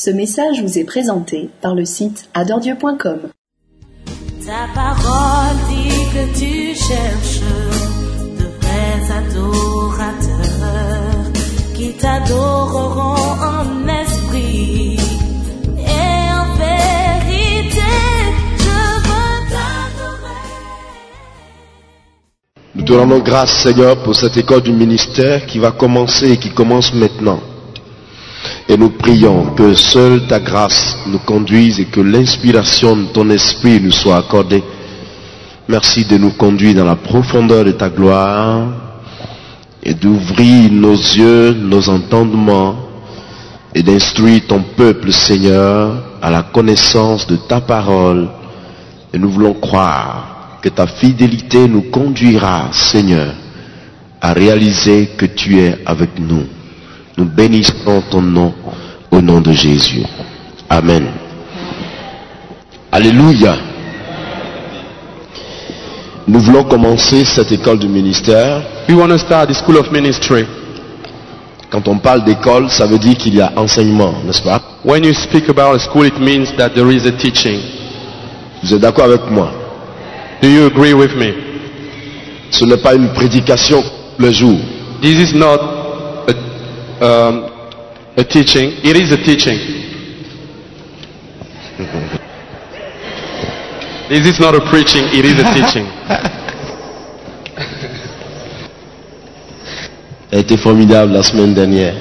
Ce message vous est présenté par le site adoredieu.com. Ta parole dit que tu cherches de vrais adorateurs qui t'adoreront en esprit et en vérité. Je veux t'adorer. Nous te rendons grâce, Seigneur, pour cette école du ministère qui va commencer et qui commence maintenant. Et nous prions que seule ta grâce nous conduise et que l'inspiration de ton esprit nous soit accordée. Merci de nous conduire dans la profondeur de ta gloire et d'ouvrir nos yeux, nos entendements et d'instruire ton peuple, Seigneur, à la connaissance de ta parole. Et nous voulons croire que ta fidélité nous conduira, Seigneur, à réaliser que tu es avec nous. Nous bénissons ton nom au nom de Jésus. Amen. Alléluia. Nous voulons commencer cette école du ministère. We want to start the school of ministry. Quand on parle d'école, ça veut dire qu'il y a enseignement, n'est-ce pas? When you speak about a school, it means that there is a teaching. Vous êtes d'accord avec moi? Do you agree with me? Ce n'est pas une prédication le jour. This is not a teaching. It is a teaching. This is not a preaching. It is a teaching. Elle a été formidable la semaine dernière.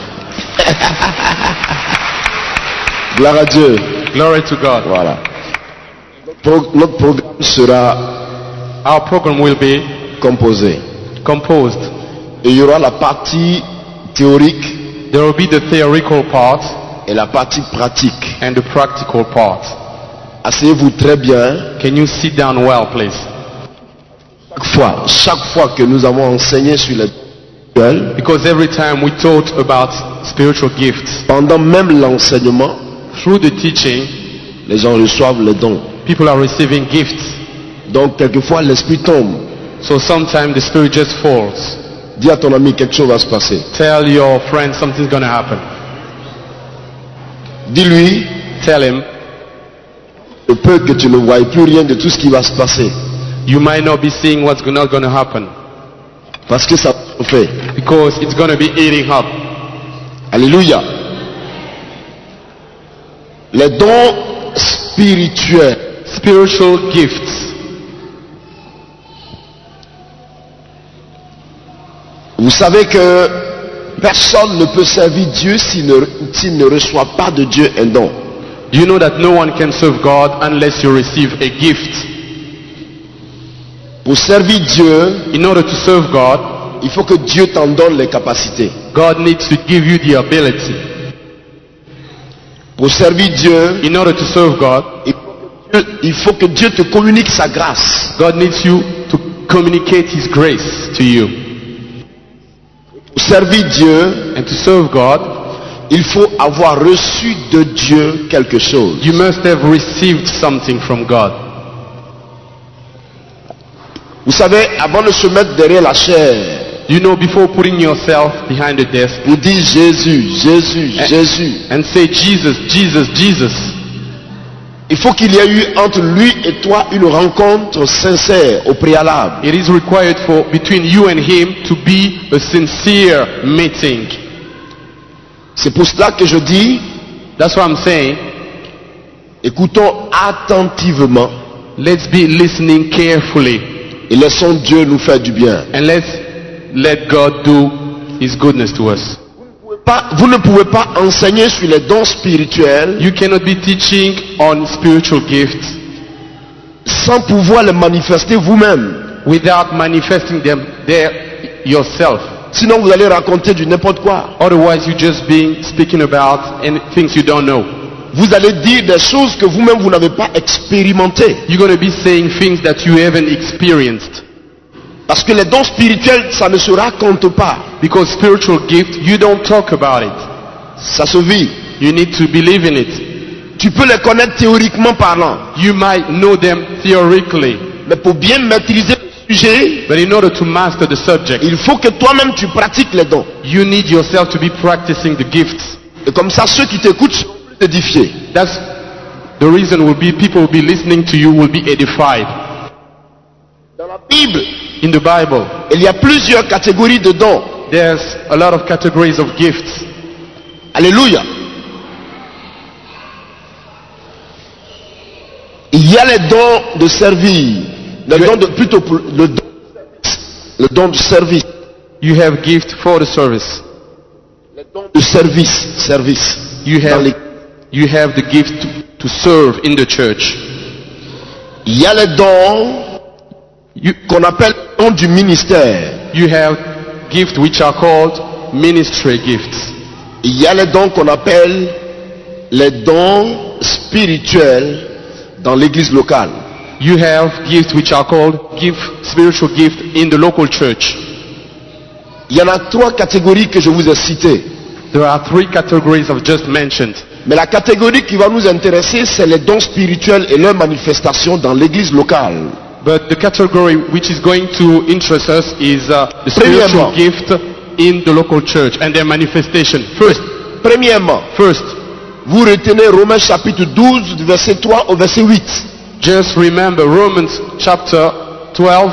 Gloire à Dieu. Glory to God. Voilà. Notre programme sera Our program will be composé. composed. Et il y aura la partie théorique There will be the theoretical part et la partie pratique. and the practical part. Asseyez-vous très bien. Can you sit down well, please? Chaque fois que nous avons enseigné sur les dons, Because every time we taught about spiritual gifts, pendant même l'enseignement, through the teaching, les gens reçoivent les dons. people are receiving gifts. Donc quelquefois l'esprit tombe. So sometimes the spirit just falls. Dis à ton ami quelque chose va se passer. Tell your friend something's going to happen. Dis-lui, Tell him, il peut que tu ne voies plus rien de tout ce qui va se passer. you might not be seeing what's not going to happen Parce que ça fait. because it's going to be eating up. Alléluia. Les dons spirituels. Spiritual gifts. Vous savez que personne ne peut servir Dieu s'il ne reçoit pas de Dieu un don. Do you know that no one can serve God unless you receive a gift? Pour servir Dieu, In order to serve God, il faut que Dieu t'en donne les capacités. God needs to give you the ability. Pour servir Dieu, In order to serve God, il faut que Dieu te communique sa grâce. God needs you to communicate His grace to you. Pour servir Dieu, And to serve God, il faut avoir reçu de Dieu quelque chose. you must have received something from God. Vous savez, avant de se mettre derrière la chair, You know, before putting yourself behind the desk vous dites Jésus, Jésus, Jésus. and say, Jesus, Jesus, Jesus, Il faut qu'il y ait eu entre lui et toi une rencontre sincère au préalable. it is required for between you and Him to be a sincere meeting. C'est pour cela que je dis, That's what I'm saying. écoutons attentivement Let's be listening carefully et laissons Dieu nous faire du bien. and let's let God do His goodness to us. Vous ne pouvez pas enseigner sur les dons spirituels You cannot be teaching on spiritual gifts sans pouvoir les manifester vous-même. without manifesting them there yourself. Sinon vous allez raconter du n'importe quoi. Otherwise, you're just speaking about things you don't know. Vous allez dire des choses que vous-même vous n'avez pas expérimentées. You're going to be saying things that you haven't experienced. Parce que les dons spirituels, ça ne se raconte pas. Because spiritual gift, you don't talk about it. Ça se vit. You need to believe in it. Tu peux les connaître théoriquement parlant. You might know them theoretically, Mais pour bien maîtriser le sujet, but in order to master the subject, il faut que toi-même tu pratiques les dons. you need yourself to be practicing the gifts. Et comme ça, ceux qui t'écoutent sont édifiés. That's the reason will be people will be listening to you, will be edified. Dans la Bible, In the Bible, il y a plusieurs catégories de dons. there's a lot of categories of gifts. Alléluia. Il y a les dons de servir. Le don de, plutôt pour- le don de service. You have gift for the service. Le don de service. You Dans have les- you have the gift to serve in the church. Il y a les dons qu'on appelle dons du ministère. You have gifts which are called ministry gifts. Il y a les dons qu'on appelle les dons spirituels dans l'église locale. You have gifts which are called spiritual gift in the local church. Il y en a 3 catégories que je vous ai citées. There are 3 categories I've just mentioned. Mais la catégorie qui va nous intéresser, c'est les dons spirituels et leur manifestation dans l'église locale. But the category which is going to interest us is the spiritual Premièrement. gift in the local church and their manifestation. Premièrement, First, vous retenez Romains chapitre 12, du verset 3 au verset 8. just remember Romans chapter 12,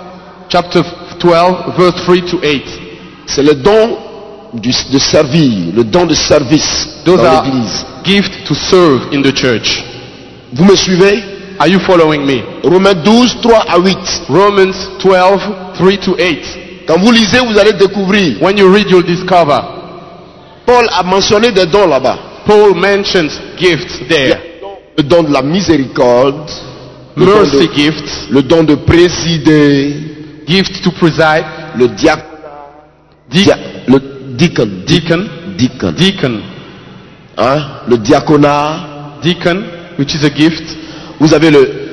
verse 3 to 8. C'est le don de servir, le don de service Those dans are l'église. gifts to serve in the church. Vous me suivez? Are you following me? Romains 12, 3 à 8. Romans 12, 3 to 8. Quand vous lisez, vous allez découvrir. When you read, you'll discover Paul a mentionné des dons là-bas. Paul mentions gifts Il y a there. le don de la miséricorde, le don Mercy de, gifts, le don de présider, gift to preside, le diacre, le deacon, hein, le diaconat. deacon, which is a gift. Vous avez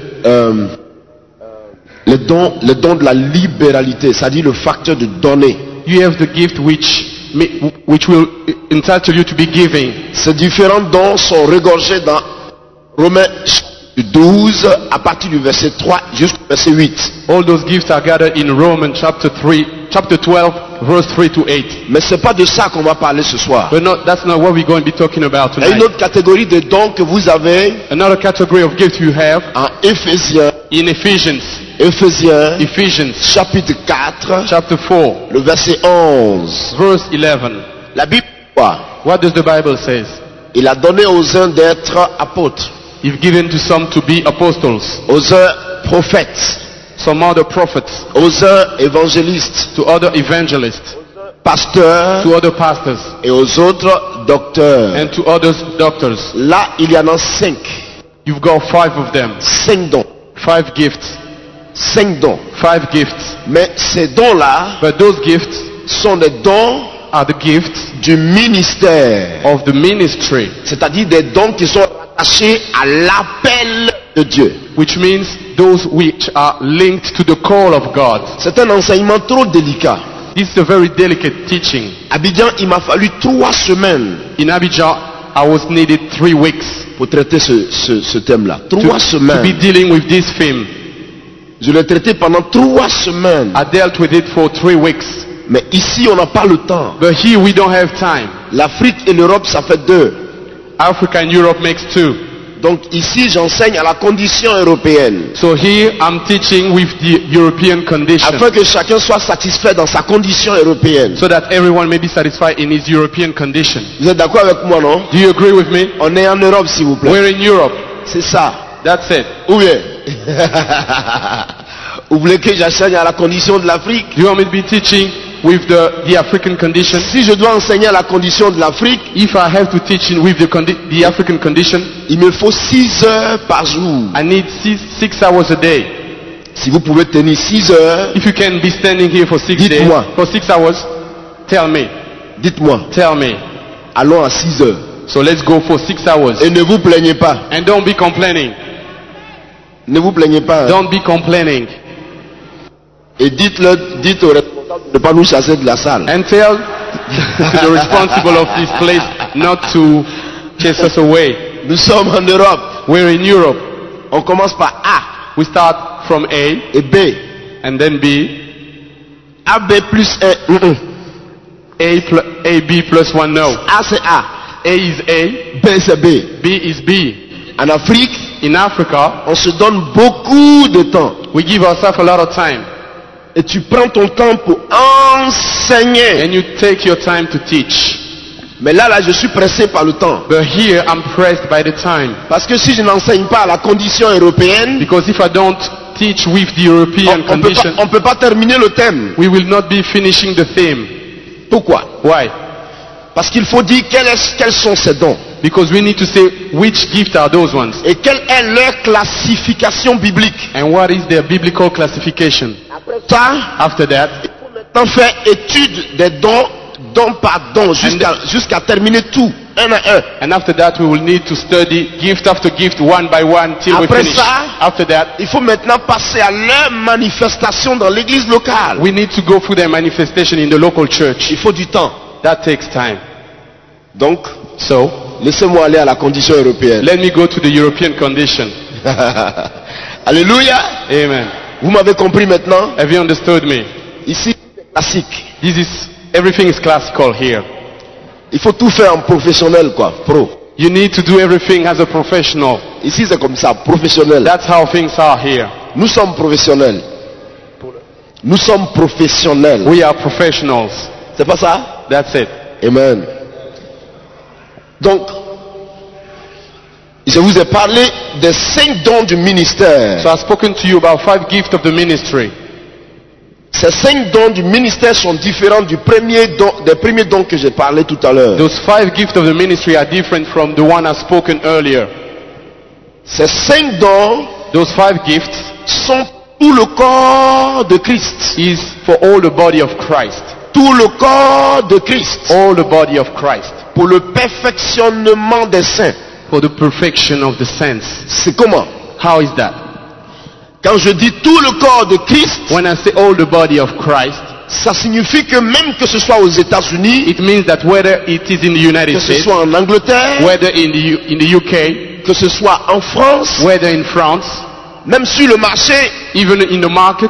le don de la libéralité, c'est-à-dire le facteur de donner. You have the gift which will entitle you to be giving. Ces différents dons sont regorgés dans Romains 12 à partir du verset 3 jusqu'au verset 8. All those gifts are gathered in Romans chapter 12, verse 3 to 8. Mais c'est pas de ça qu'on va parler ce soir. But that's not what we're going to be talking about Il y a une tonight. autre catégorie de dons que vous avez Another category of gifts you have en Éphésiens, in Ephesians chapitre 4, chapter 4, le verset 11. verse 11. La Bible dit quoi? What does the Bible says? Il a donné aux uns d'être apôtres, You've given to some to be apostles, aux uns prophètes, some other prophets, aux uns évangélistes, to other evangelists, pasteurs to other pastors, et aux autres docteurs. and to others doctors. Là, il y en a 5. You've got 5 of them. 5 dons. 5 gifts. 5 dons. 5 gifts. Mais ces dons-là But those gifts sont des dons are the gifts du ministère. of the ministry, C'est-à-dire des dons qui sont attachés à l'appel de Dieu. which means those which are linked to the call of God. C'est un enseignement trop délicat. This is a very delicate teaching. Abidjan, il m'a fallu 3 semaines In Abidjan, I was needed 3 weeks pour traiter ce thème-là. 3 to be semaines. dealing with this theme. Je l'ai traité pendant 3 semaines. I dealt with it for 3 weeks. Mais ici, on n'a pas le temps. But here we don't have time. L'Afrique et l'Europe, ça fait 2. Africa and Europe makes 2. Donc ici, j'enseigne à la condition européenne. So here I'm teaching with the European condition, Afin que chacun soit satisfait dans sa condition européenne. so that everyone may be satisfied in his European condition. Vous êtes d'accord avec moi, non? Do you agree with me? On est en Europe, s'il vous plaît. We're in Europe. C'est ça. That's it. Ou bien? Vous voulez que j'enseigne à la condition de l'Afrique? Do you want me to be teaching with the African condition? Si je dois enseigner à la condition de l'Afrique, If I have to teach in with the African condition, il me faut 6 heures par jour. I need 6 hours a day. Si vous pouvez tenir 6 heures, If you can be standing here for 6 days, Dites-moi. for 6 hours, tell me. dites-moi, Tell me. allons à 6 heures. So let's go for 6 hours. Et ne vous plaignez pas. And don't be complaining. Ne vous plaignez pas. Don't be complaining. Et dites au responsable de ne pas nous chasser de la salle. And tell the responsible of this place not to chase us away. Nous sommes en Europe. We're in Europe. On commence par A We start from A et B. and then B. AB plus 1. A, B plus 1, no. A c'est A. A is A, B c'est B. B is B. En Afrique, In Africa, on se donne beaucoup de temps. we give ourselves a lot of time. Et tu prends ton temps pour enseigner. And you take your time to teach. Mais là, je suis pressé par le temps. But here, I'm pressed by the time. Parce que si je n'enseigne pas à la condition européenne, Because if I don't teach with the European on condition, ne peut pas terminer le thème. we will not be finishing the theme. Pourquoi? Why? Parce qu'il faut dire quels sont ces dons. Because we need to say which gift are those ones. Et quelle est leur classification biblique. And what is their biblical classification. Ça, After that, il faut maintenant faire étude des dons, don par don, jusqu'à terminer tout, un à un. and after that we will need to study gift after gift, one by one, till we Après finish. ça, After that, il faut maintenant passer à leur manifestation dans l'église locale. we need to go through their manifestation in the local church. Il faut du temps. That takes time. Donc, So, laissez-moi aller à la condition européenne. let me go to the European condition. Alléluia. Amen. Vous m'avez compris maintenant? Have you understood me? Ici, c'est classique. Everything is classical here. Il faut tout faire en professionnel, quoi, pro. You need to do everything as a professional. Ici, c'est comme ça, professionnel. That's how things are here. Nous sommes professionnels. Nous sommes professionnels. We are professionals. C'est pas ça? That's it. Amen. Donc, je vous ai parlé des 5 dons du ministère. So I've spoken to you about 5 gifts of the ministry. Ces 5 dons du ministère sont différents des premiers dons que j'ai parlé tout à l'heure. Those 5 gifts of the ministry are different from the one I've spoken earlier. Ces 5 dons Those 5 gifts sont tout le corps de Christ. is for all the body of Christ. Tout le corps de Christ. All the body of Christ. Pour le perfectionnement des saints. For the perfection of the saints. C'est comment? How is that? Quand je dis tout le corps de Christ, When I say all the body of Christ, ça signifie que même que ce soit aux États-Unis, it means that whether it is in the United que ce States, soit en Angleterre, whether in the UK, que ce soit en France, whether in France, même sur le marché, even in the market,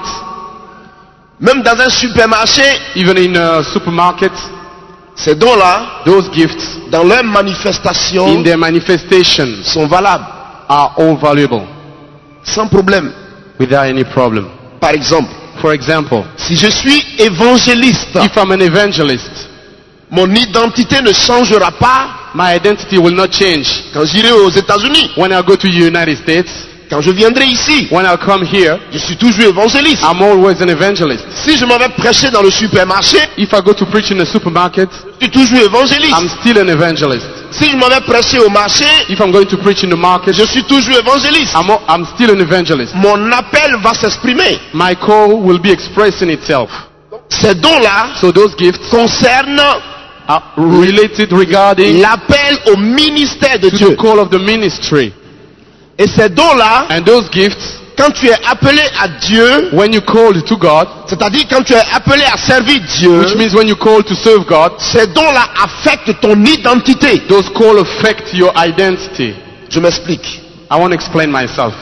même dans un supermarché, even in a supermarket, ces dons-là, those gifts dans leur manifestation, in their manifestations sont valables, are all valuable sans problème. without any problem. Par exemple, For example, si je suis évangéliste, if I'm an evangelist, mon identité ne changera pas my identity will not change quand j'irai aux États-Unis. when I go to the United States. Quand je viendrai ici, When I come here, je suis toujours évangéliste. I'm always an evangelist. Si je m'en vais prêcher dans le supermarché, If I go to preach in a supermarket, je suis toujours évangéliste. I'm still an evangelist. Si je m'en vais prêcher au marché, If I'm going to preach in the market, je suis toujours évangéliste. I'm still an evangelist. Mon appel va s'exprimer. My call will be expressing itself. Ces dons-là So those gifts concernent are related regarding l'appel au ministère de to Dieu. the call of the ministry. Et ces dons-là, And those gifts, quand tu es appelé à Dieu, when you call to God, c'est-à-dire quand tu es appelé à servir Dieu, which means when you call to serve God, ces dons-là affectent ton identité. those call affect your identity. Je m'explique. I want to explain myself.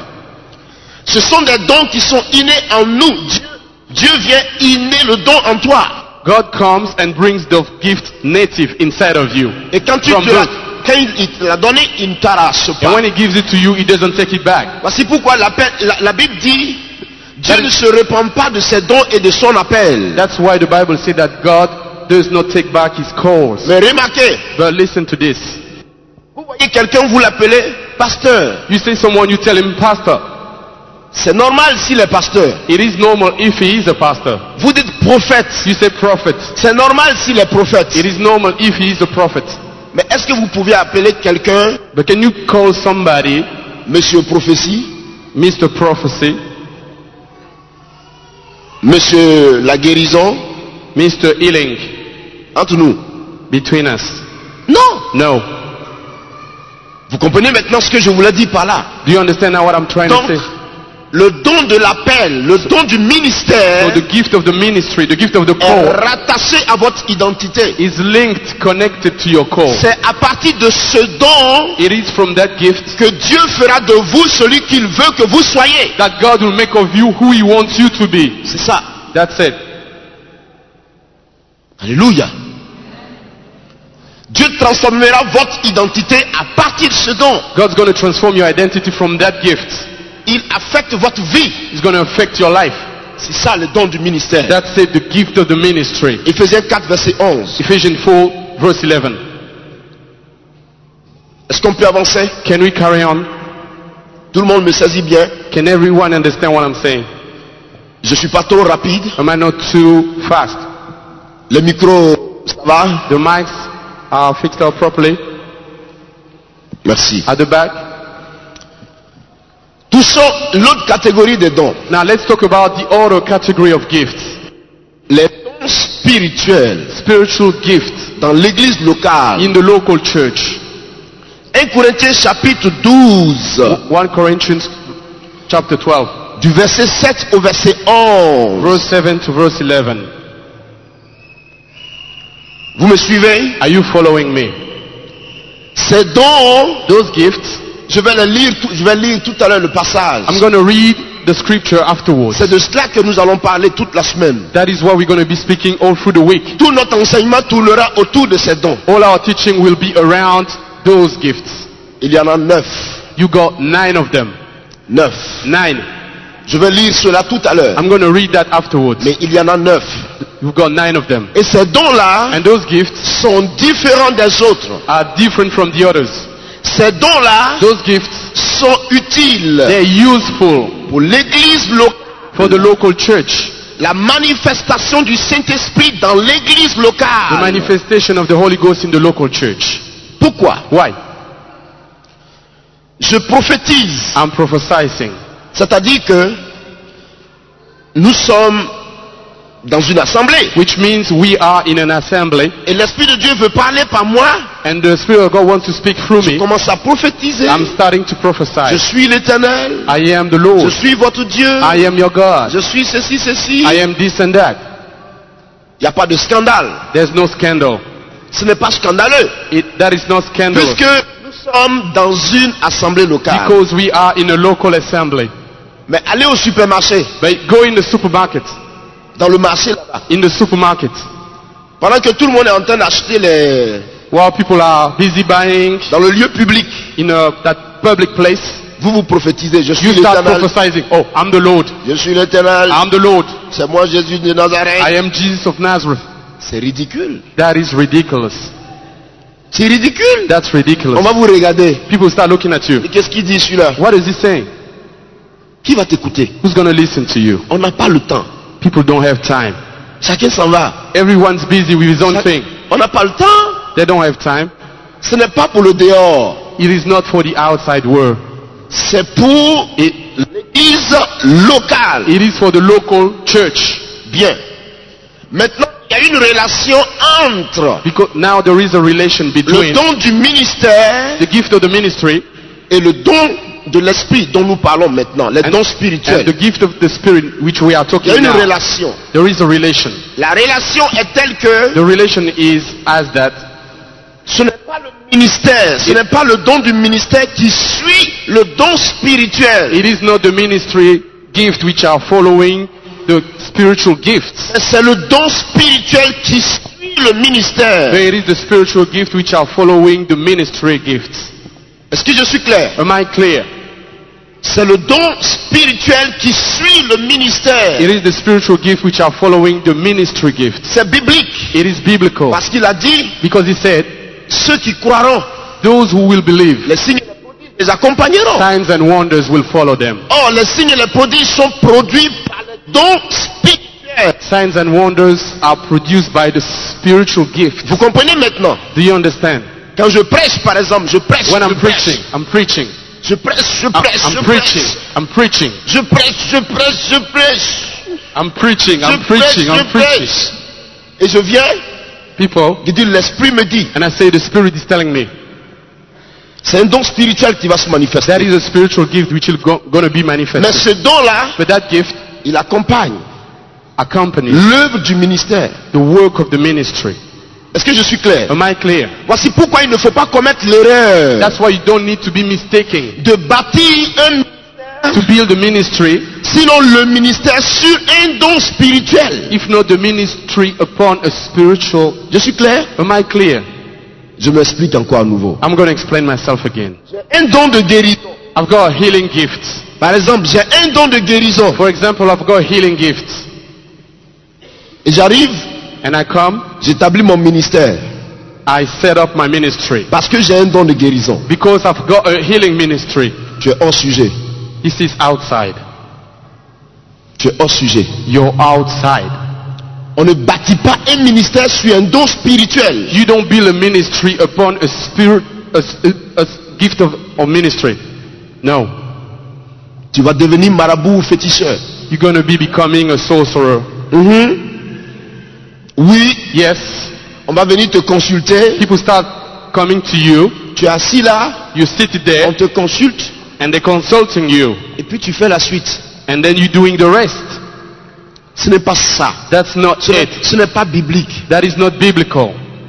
Ce sont des dons qui sont innés en nous. Dieu vient inner le don en toi. God comes and brings the gift native inside of you. Et quand From birth. quand il te l'a donné, il ne t'arrache And pas. when he gives it to you, he doesn't take it back. Voici pourquoi la Bible dit, Dieu ne se repent pas de ses dons et de son appel. That's why the Bible says that God does not take back his calls. Mais remarquez, But listen to this. vous voyez quelqu'un, vous l'appelez pasteur. You say someone, you tell him pastor. C'est normal s'il est pasteur. It is normal if he is a pastor. Vous dites prophète. You say prophet. C'est normal s'il est prophète. It is normal if he is a prophet. Mais est-ce que vous pouvez appeler quelqu'un But can you call somebody Monsieur prophétie, Mr. Prophecy, Monsieur la guérison, Mr. Healing entre nous? between us? Non. No. Vous comprenez maintenant ce que je vous l'ai dit par là? Do you understand now what I'm trying Donc, to say? le don de l'appel, le don du ministère So the gift of the ministry, the gift of the est call rattaché à votre identité. is linked, connected to your call. C'est à partir de ce don It is from that gift que Dieu fera de vous celui qu'il veut que vous soyez. that God will make of you who he wants you to be. C'est ça. That's it. Alléluia. Dieu transformera votre identité à partir de ce don. God's going to transform your identity from that gift. Il affecte votre vie. It's going to affect your life. C'est ça le don du ministère. That's it, the gift of the ministry. Éphésiens 4, verset 11. Ephesians 4, verse 11. Est-ce qu'on peut avancer? Can we carry on? Tout le monde me saisit bien. Can everyone understand what I'm saying? Je suis pas trop rapide. Am I not too fast? Le micro, ça va? The mics are fixed up properly. Merci. At the back. Touchons l'autre catégorie des dons. Now let's talk about the other category of gifts. Les dons spirituels Spiritual gifts dans l'église locale. in the local church. 1 Corinthiens chapitre 12, 1 Corinthians chapter 12, du verset 7 au verset 11. verse 7 to verse 11. Vous me suivez? Are you following me? Ces dons, Those gifts, je vais lire tout à l'heure le passage. I'm going to read the scripture afterwards. C'est de cela que nous allons parler toute la semaine. That is what we're going to be speaking all through the week. Tout notre enseignement tournera autour de ces dons. All our teaching will be around those gifts. Il y en a 9. You got 9 of them. 9. 9. Je vais lire cela tout à l'heure. I'm going to read that afterwards. Mais il y en a 9. You've got 9 of them. Et ces dons-là And those gifts sont différents des autres. are different from the others. Ces dons-là Those gifts, sont utiles they're useful pour l'église locale. for the local church. La manifestation du Saint-Esprit dans l'église The locale. manifestation of the Holy Ghost in the local church. Pourquoi? Why? Je prophétise. I'm prophesying. C'est-à-dire que nous sommes dans une assemblée. Which means we are in an assembly Et l'Esprit de Dieu veut parler par moi. and the Spirit of God wants to speak through Je me. commence à prophétiser. I'm starting to Je prophesy. suis l'Éternel. I am the Je Lord. suis votre Dieu. I am your God. Je suis ceci, ceci. I am this and that. Il n'y a pas de scandale. There's no scandal. Ce n'est pas scandaleux. That is not scandalous. Puisque nous sommes dans une assemblée locale. Because we are in a local assembly. Mais allez au supermarché. But go in the supermarket. Dans le marché là-bas. In the supermarket. Pendant que tout le monde est en train d'acheter les... While people are busy buying Dans le lieu public. in that public place, Vous prophétisez. Je suis you start l'Éternel. prophesying. Oh, I'm the Lord. Je suis l'Éternel. I'm the Lord. C'est moi Jésus de Nazareth. I am Jesus of Nazareth. C'est ridicule. That is ridiculous. C'est ridicule. That's On ridiculous. va vous regarder. People start looking at you. Et qu'est-ce qu'il dit celui-là? What is he saying? Qui va t'écouter? Who's going to listen to you? On n'a pas le temps. People don't have time. Chacun s'en va. Everyone's busy with his own thing. On n'a pas le temps. They don't have time. Ce n'est pas pour le dehors. It is not for the outside world. C'est pour l'église locale. It is for the local church. Bien. Maintenant, il y a une relation entre Because now there is a relation le between don du ministère the gift of the ministry et le don de l'esprit dont nous parlons maintenant, les dons and spirituels. the gift of the spirit which we are Il y a talking une now. relation. There is a relation. La relation est telle que The relation is as that ce n'est pas le ministère, ce n'est pas le don du ministère qui suit le don spirituel. it is not the ministry gift which are following the spiritual gifts. C'est le don spirituel qui suit le ministère. But it is the spiritual gift which are following the ministry gifts. Est-ce que je suis clair? Am I clear? C'est le don spirituel qui suit le ministère. It is the spiritual gift which are following the ministry gifts. C'est biblique. It is biblical. Parce qu'il a dit, Because he said, ceux qui croiront, those who will believe, les signes et les prodiges les accompagneront. signs and wonders will follow them. Or, les signes et les prodiges sont produits par le don spirituel. Signs and wonders are produced by the spiritual gift. Vous comprenez maintenant? Do you understand? Quand je prêche, par exemple, je prêche. When I'm je prêche. preaching, I'm preaching. Je prêche, je prêche, je I'm prêche. preaching. I'm preaching. Je prêche, je prêche, je prêche. I'm preaching. Je I'm prêche, preaching. I'm je preaching. prêche. Et je viens, People, il dit, l'esprit me dit, and I say the Spirit is telling me c'est un don spirituel qui va se manifester. that is a spiritual gift which is going to be Mais manifested. ce don-là, But that gift il accompagne accompanies l'œuvre du ministère. the work of the ministry. Est-ce que je suis clair? Am I clear? Voici pourquoi il ne faut pas commettre l'erreur That's why you don't need to be mistaken de bâtir un ministère, to build a ministry, sinon le ministère sur un don spirituel. if not the ministry upon a spiritual. Je suis clair? Am I clear? Je m'explique encore à nouveau. I'm going to explain myself again. J'ai un don de guérison. I've got a healing gift. Par exemple, j'ai un don de guérison. For example, I've got a healing gift. Et j'arrive, And I come, j'établis mon ministère. I set up my ministry. Parce que j'ai un don de guérison. Because I've got a healing ministry. Tu es hors sujet. This is outside. Tu es hors sujet. You're outside. On ne bâtit pas un ministère sur un don spirituel. You don't build a ministry upon a spirit, a gift of ministry. No. Tu vas devenir marabout ou féticheur. You're going to be becoming a sorcerer. Oui, Yes. on va venir te consulter. People start coming to you. Tu es assis là, You sit on there te consulte and they're consulting you. et puis tu fais la suite. And then you're doing the rest. Ce n'est pas ça. That's not it. Ce n'est pas biblique. That is not biblical.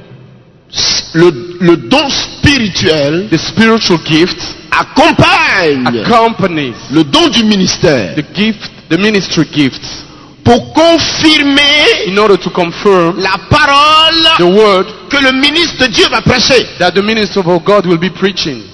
Le don spirituel The spiritual gift accompagne accompanies le don du ministère the ministry gifts pour confirmer in order to confirm la parole the word que le ministre de Dieu va prêcher. that the minister of God will be preaching.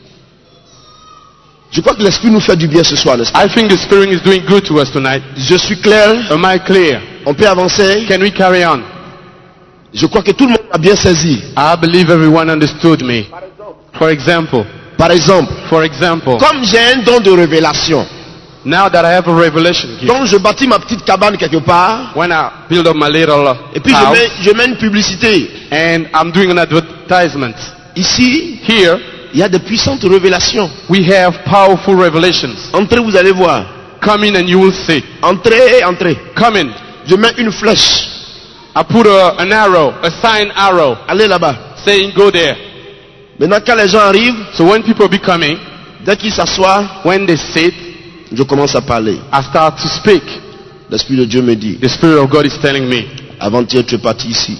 Je crois que l'Esprit nous fait du bien ce soir, n'est-ce pas? I think the Spirit is doing good to us tonight. Je suis clair. Am I clear? On peut avancer. Can we carry on? Je crois que tout le monde a bien saisi. I believe everyone understood me. For example, Par exemple, comme j'ai un don de révélation, now that I have a revelation gift, donc je bâtis ma petite cabane quelque part, when I build up my little et puis house, je mets une publicité. and I'm doing an advertisement. Ici, Here, il y a de puissantes révélations. we have powerful revelations. Entrez, vous allez voir. Come in and you will see. Entrez, entrez. Come in. Je mets une flèche. I put an arrow, a sign arrow, Allez là-bas. saying go there. Maintenant, quand les gens arrivent, So when people be coming, dès qu'ils s'assoient, when they sit, je commence à parler. I start to speak. L'Esprit de Dieu me dit, The Spirit of God is telling me. avant-hier tu es parti ici.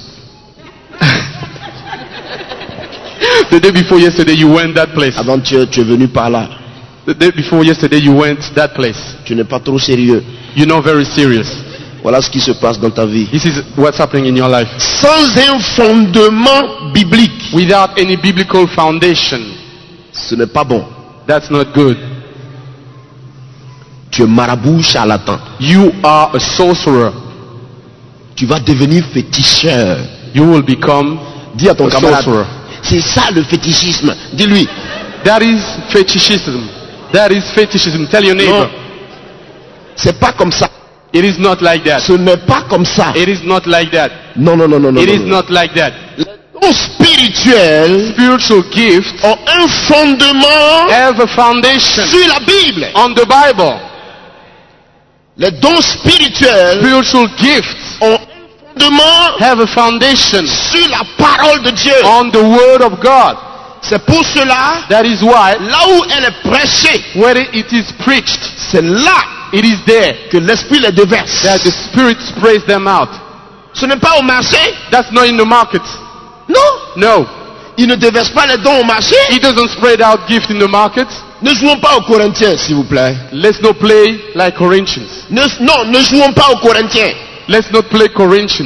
The day before yesterday you went that place. Avant-hier tu es venu par là. The day before yesterday you went that place. Tu n'es pas trop sérieux. You're not very serious. Voilà ce qui se passe dans ta vie. This is what's happening in your life. Sans un fondement biblique, Without any biblical foundation, ce n'est pas bon. that's not good. Tu es marabout charlatan. You are a sorcerer. Tu vas devenir féticheur. You will become Dis à ton a camarade, sorcerer. c'est ça le fétichisme. Dis-lui, That is fetishism. That is fetishism. Tell your neighbor. non, c'est pas comme ça. It is not like that. Ce n'est pas comme ça. It is not like that. Non, non, non, non, non. It is non. not like that. Les dons spirituels Spiritual gifts ont un fondement have a foundation sur la Bible. on the Bible. Les dons spirituels Spiritual gifts ont un fondement have a foundation sur la parole de Dieu. on the Word of God. C'est pour cela, That is why là où elle est prêchée, where it is preached, c'est là it is there que l'Esprit les déverse. that the Spirit sprays them out. Ce n'est pas au marché. That's not in the market. Non. No. Il ne déverse pas les dons au marché. He doesn't spread out gift in the market. Ne jouons pas aux Corinthiens, s'il vous plaît. Let's not play like Corinthians. Non, ne jouons pas aux Corinthiens. Let's not play Corinthians.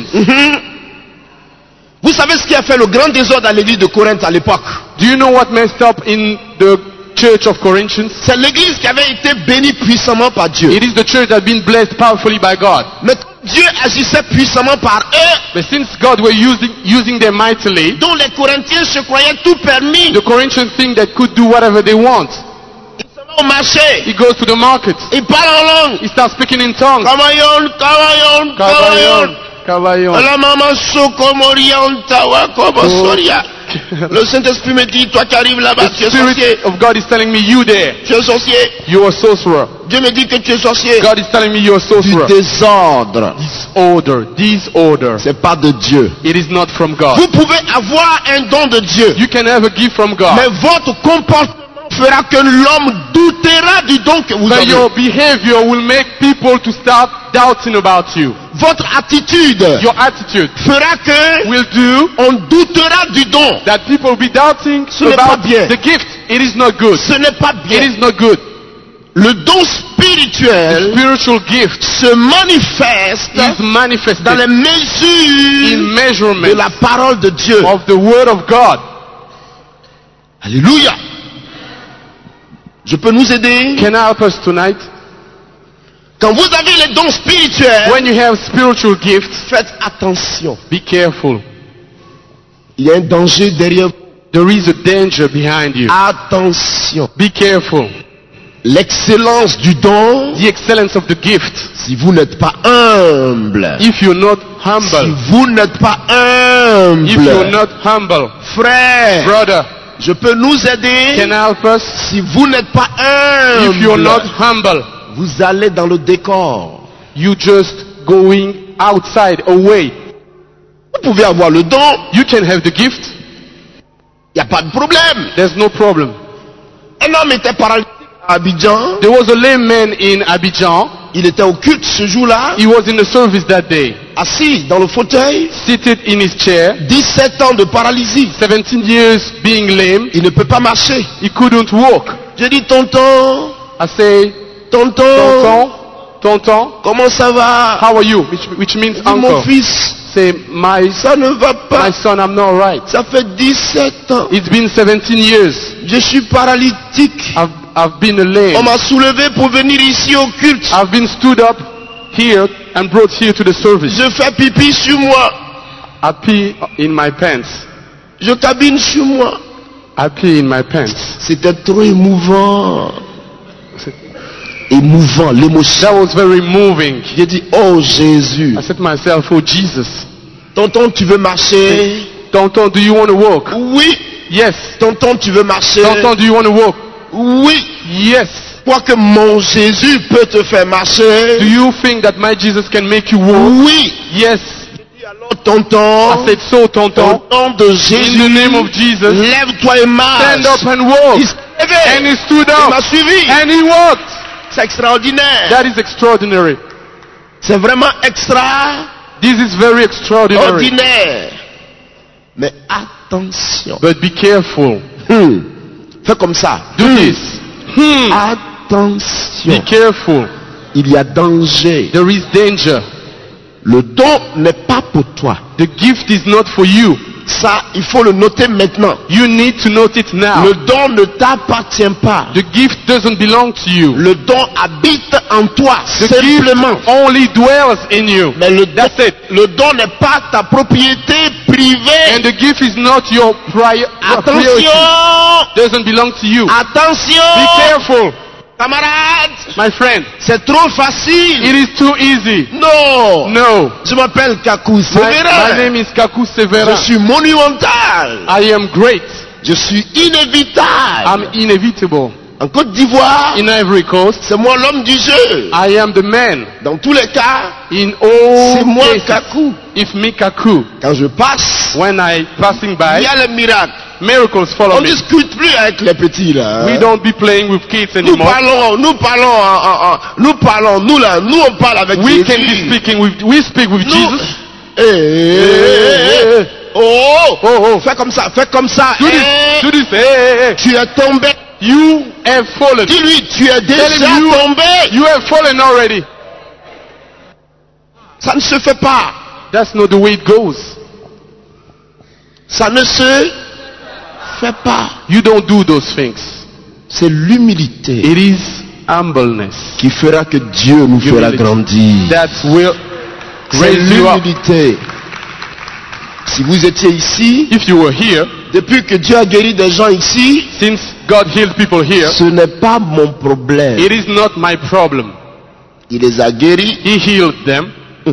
Vous savez ce qui a fait le grand désordre à l'église de Corinthe à l'époque? Do you know what messed up in the church of Corinthians? C'est l'église qui avait été bénie puissamment par Dieu. It is the church that had been blessed powerfully by God. Mais Dieu agissait puissamment par eux, But since God were using them mightily, dont les Corinthiens se croyaient tout permis. the Corinthians think they could do whatever they want. Il se va au marché, He goes to the market. il parle en langue. He starts speaking in tongues. Kamayon, kamayon, kamayon. Cavaillon. La maman sokomorion tawa kobosoria. Le Saint-Esprit me dit, toi qui arrives là-bas, tu The es sorcier. Spirit of God is telling me, you there, Tu es sorcier. you are a sorcerer. Dieu me dit que tu es sorcier. God is telling me you're a Du sorcerer. désordre. Disorder. C'est pas de Dieu. It is not from God. Vous pouvez avoir un don de Dieu, You can have a gift from God, mais votre comportement fera que l'homme doutera du don que vous but avez. your behavior will make people to start doubting about you. Votre attitude Your attitude fera que will do on doutera du don. that people will be doubting Ce n'est pas about bien. the gift. It is not good. Ce n'est pas It bien. is not good. Le don spirituel Spiritual gift se manifeste is manifested dans les mesures in de measurement la parole de Dieu. of the Word of God. Alléluia. Je peux nous aider? Can I help us tonight? Quand vous avez les dons spirituels, When you have spiritual gifts, faites attention. be careful. Il y a un danger derrière vous. There is a danger behind you. Attention. Be careful. L'excellence du don, The excellence of the gift. si vous n'êtes pas humble, If you're not si humble, vous n'êtes pas if you're humble, not humble, frère, brother, je peux nous aider. can I help us? Si vous n'êtes pas If you're not humble, humble, vous allez dans le décor. you just going outside, away. Vous pouvez avoir le don, You can have the gift. il n'y a pas de problème. There's no problem. Un homme était paralytique à Abidjan, There was a lame man in Abidjan. il était au culte ce jour-là, He was in the service that day, assis dans le fauteuil, seated in his chair, 17 ans de paralysie. 17 years being lame. Il ne peut pas marcher. He couldn't walk. Je dis, tonton, I say, tonton, Tonton, comment ça va? how are you? Which means Je dis, mon uncle. fils, Say, my ça ne va pas. son, I'm not right. Ça fait 17 ans. It's been 17 years. Je suis paralytique. I've been On lame. m'a soulevé pour venir ici au culte. I've been stood up here and brought here to the service. Je fais pipi sur moi. I pee in my pants. Je cabine sur moi. I pee in my pants. C'était trop émouvant. Émouvant, l'émotion. That was very moving. J'ai dit, oh Jésus. I said to myself, oh Jesus. Tonton, tu veux marcher? Tonton, do you want to walk? Oui. Yes. Tonton, tu veux marcher? Tonton, do you want to walk? Oui. Yes. Crois que mon Jésus peut te faire marcher? Do you think that my Jesus can make you walk? Oui. Yes. Alors, tonton, I said, so au Tonton, nom de in Jésus, the name of Jesus, lève-toi et marche. stand up and walk. Il s'est levé. And he stood Il m'a up suivi. and he walked. C'est extraordinaire. That is extraordinary. C'est vraiment extraordinaire. This is very extraordinary. Mais attention. But be careful. Fais comme ça. Do this. Be Attention. careful. Il y a danger. There is danger. Le don n'est pas pour toi. The gift is not for you. Ça, il faut le noter maintenant. You need to note it now. Le don ne t'appartient pas. The gift doesn't belong to you. Le don habite en toi, The simplement. gift only dwells in you. Mais le That's it. don n'est pas ta propriété privée. And the gift is not your priority. Attention! Doesn't belong to you. Be Attention! careful, Camarades! my friend. C'est trop facile. It is too easy. Non! No. Je m'appelle Kakou My Sévérin. name is Kaku Je Severa. suis monumental. I am great. Je suis inévitable. I'm inevitable. En Côte d'Ivoire, In Ivory Coast, c'est moi l'homme du jeu. I am the man. Dans tous les cas, In c'est all moi cases, Kakou. if me Kaku, Quand je passe, when I passing il by, y a le miracle. miracles follow On me. discute plus avec les petits là. We don't be playing with kids Nous anymore. parlons, nous là, nous on parle avec We Jésus. can be speaking with, we speak with Nous- Jesus. Oh, fais comme ça, Do this, do this. Hey, hey, hey. Tu es tombé. You have fallen. Dis-lui, tu es déjà Tell him tombé. You have fallen already. Ça ne se fait pas. That's not the way it goes. Ça ne se fait pas. You don't do those things. C'est l'humilité It is humbleness qui fera que Dieu nous fera Humility. grandir. that will C'est raise you up. l'humilité. Si vous étiez ici, If you were here, depuis que Dieu a guéri des gens ici, since God healed people here, ce n'est pas mon problème. it is not my problem. Il les a guéris, He healed them.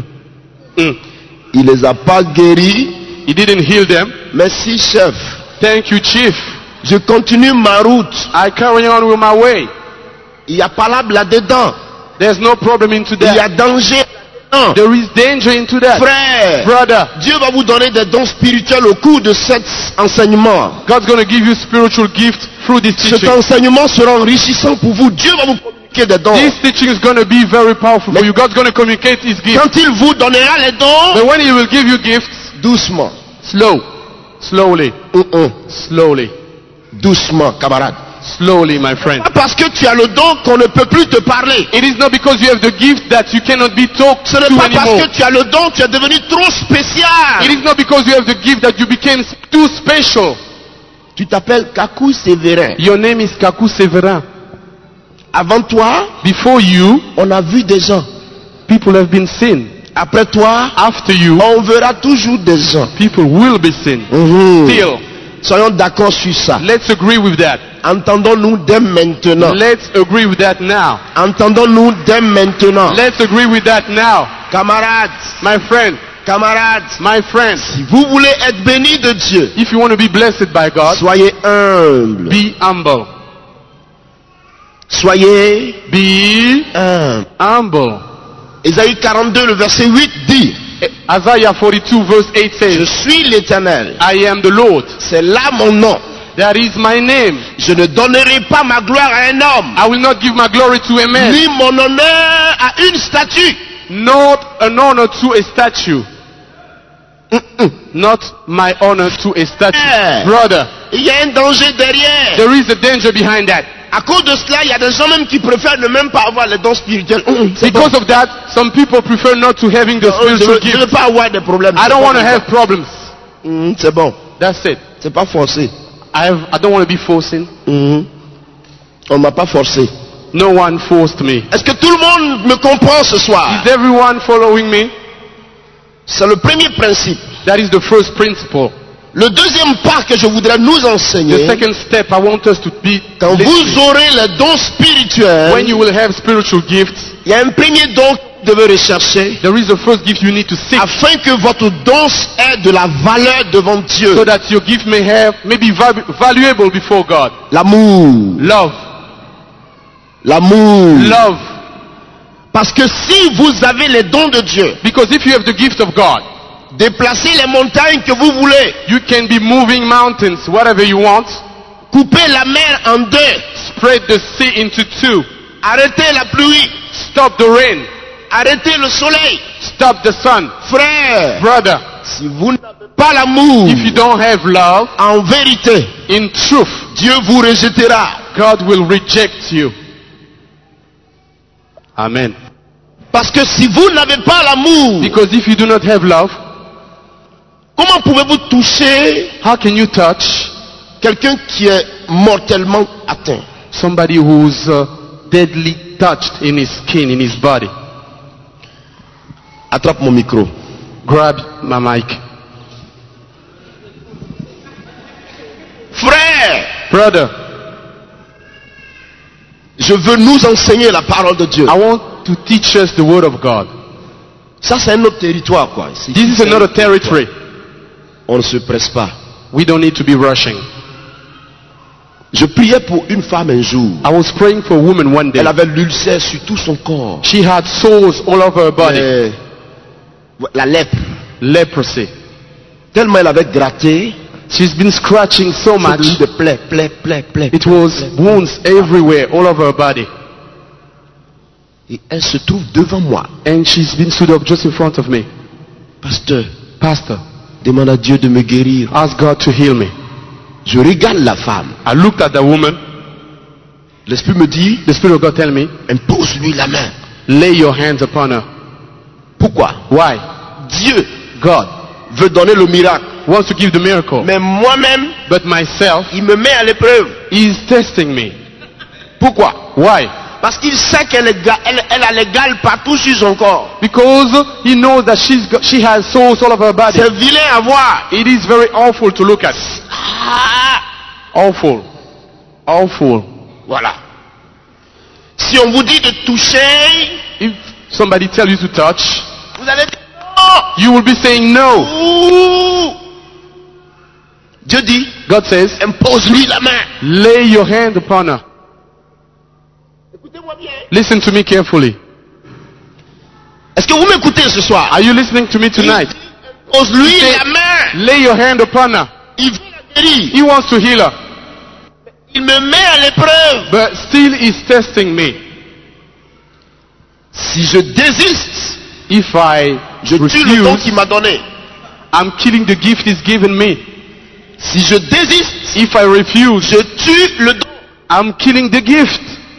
il les a pas guéris. He didn't heal them. Merci chef. Thank you, Chief. Je continue ma route. I carry on with my way. Il y a palabre là-dedans. There's no problem into Il y a that. danger là-dedans. There is danger into that. Frère, Brother, Dieu va vous donner des dons spirituels au cours de cet enseignement. God's going to give you spiritual gifts through this Cet teaching. enseignement sera enrichissant pour vous. Dieu va vous communiquer des dons. This teaching is going to be very powerful for you. God's going to communicate His gifts. Quand il vous donnera les dons, But when He will give you gifts, doucement. slowly, slowly, Doucement, camarade. slowly, my friend. Pas parce que tu as le don qu'on ne peut plus te parler. It is not because you have the gift that you cannot be talked Ce n'est to pas parce anymore. que tu as le don, tu es devenu trop spécial. It is not because you have the gift that you became too special. Tu t'appelles Kakou Sévérin. Your name is Kakou Severin. Avant toi, Before you, on a vu des gens. people have been seen. Après toi, After you, on verra toujours des gens. people will be seen. Still, Soyons d'accord sur ça. let's agree with that. Entendons-nous dès maintenant. Let's agree with that now. Entendons-nous dès maintenant. Let's agree with that now. Camarades, My friend, camarades, my friend, si vous voulez être bénis de Dieu, if you want to be blessed by God, soyez humble. be humble. Soyez Be humble. humble. Ésaïe 42, le verset 8 dit, Isaiah 42 verse 8 je says, suis l'Éternel. I am the Lord. C'est là mon nom. That is my name. Je ne donnerai pas ma gloire à un homme, I will not give my glory to a man, ni mon honneur à une statue. not an honor to a statue. Not my honor to a statue. Yeah. Brother, Il y a un danger derrière. there is a danger behind that. À cause de cela, il y a des gens même qui préfèrent ne même pas avoir les dons spirituels. C'est bon. Because of that, some people prefer not to having the Je spiritual ne veux gift. pas avoir des problèmes. I don't want to have problems. C'est bon. That's it. C'est pas forcé. I don't want to be forcing. On m'a pas forcé. No one forced me. Est-ce que tout le monde me comprend ce soir? Is everyone following me? C'est le premier principe. That is the first principle. Le deuxième pas que je voudrais nous The enseigner, second step I want us to be quand listening. vous aurez les dons spirituels, When you will have spiritual gifts, il y a un premier don que vous devez rechercher there is a first gift you need to seek afin que votre don ait de la valeur devant Dieu. so that your gift may be valuable before God. L'amour. Love. L'amour. Love. Parce que si vous avez les dons de Dieu, Because if you have the gift of God, déplacez les montagnes que vous voulez, you can be moving mountains, whatever you want. coupez la mer en deux, Spread the sea into two. arrêtez la pluie, Stop the rain. arrêtez le soleil. Stop the sun. Frère, Brother, si vous n'avez pas l'amour, if you don't have love, en vérité, in truth, Dieu vous rejettera. God will reject you. Amen. Parce que si vous n'avez pas l'amour, Because if you do not have love, comment pouvez-vous toucher how can you touch quelqu'un qui est mortellement atteint? somebody who's deadly touched in his skin, in his body? Attrape mon micro. Grab my mic. Frère, Brother, je veux nous enseigner la parole de Dieu. I want to teach us the word of God. Ça, c'est un autre territoire, quoi. This is another territory. On ne se presse pas. We don't need to be rushing. Je priais pour une femme un jour. I was praying for a woman one day. Elle avait l'ulcère sur tout son corps. She had sores all over her body. La lèpre. Leprosy. Tellement elle avait gratté. She's been scratching so much. De plaies. It was wounds everywhere, all over her body. Et elle se trouve devant moi. And she's been stood up just in front of me. Pasteur, Pastor, demande à Dieu de me guérir. ask God to heal me. Je regarde la femme. I looked at the woman. L'Esprit me dit, The Spirit of God tell me, impose-lui la main. lay your hands upon her. Pourquoi? Why? Dieu God veut donner le miracle. wants to give the miracle. Mais moi-même, But myself, il me met à l'épreuve. He is testing me. Pourquoi? Why? Parce qu'il sait qu'elle elle a les gales partout sur son corps. Because He knows that she has sores all over her body. C'est vilain à voir. It is very awful to look at. Ah, Awful. Awful. voilà. Si on vous dit de toucher, If somebody tell you to touch, vous allez dire non. you will be saying no. Ouh. Dieu dit, God says, impose-lui la main. lay your hand upon her. Écoutez-moi bien. Listen to me carefully. Est-ce que vous m'écoutez ce soir? Are you listening to me tonight? Impose-lui Say- la main. Lay your hand upon her. Il veut la guérir. He wants to heal her. Il me met à l'épreuve. But still He's testing me. Si je désiste, If I je tue le don refuse, qu'il m'a donné. I'm killing the gift He's given me. Si je désiste, If I refuse, je tue le don. I'm killing the gift.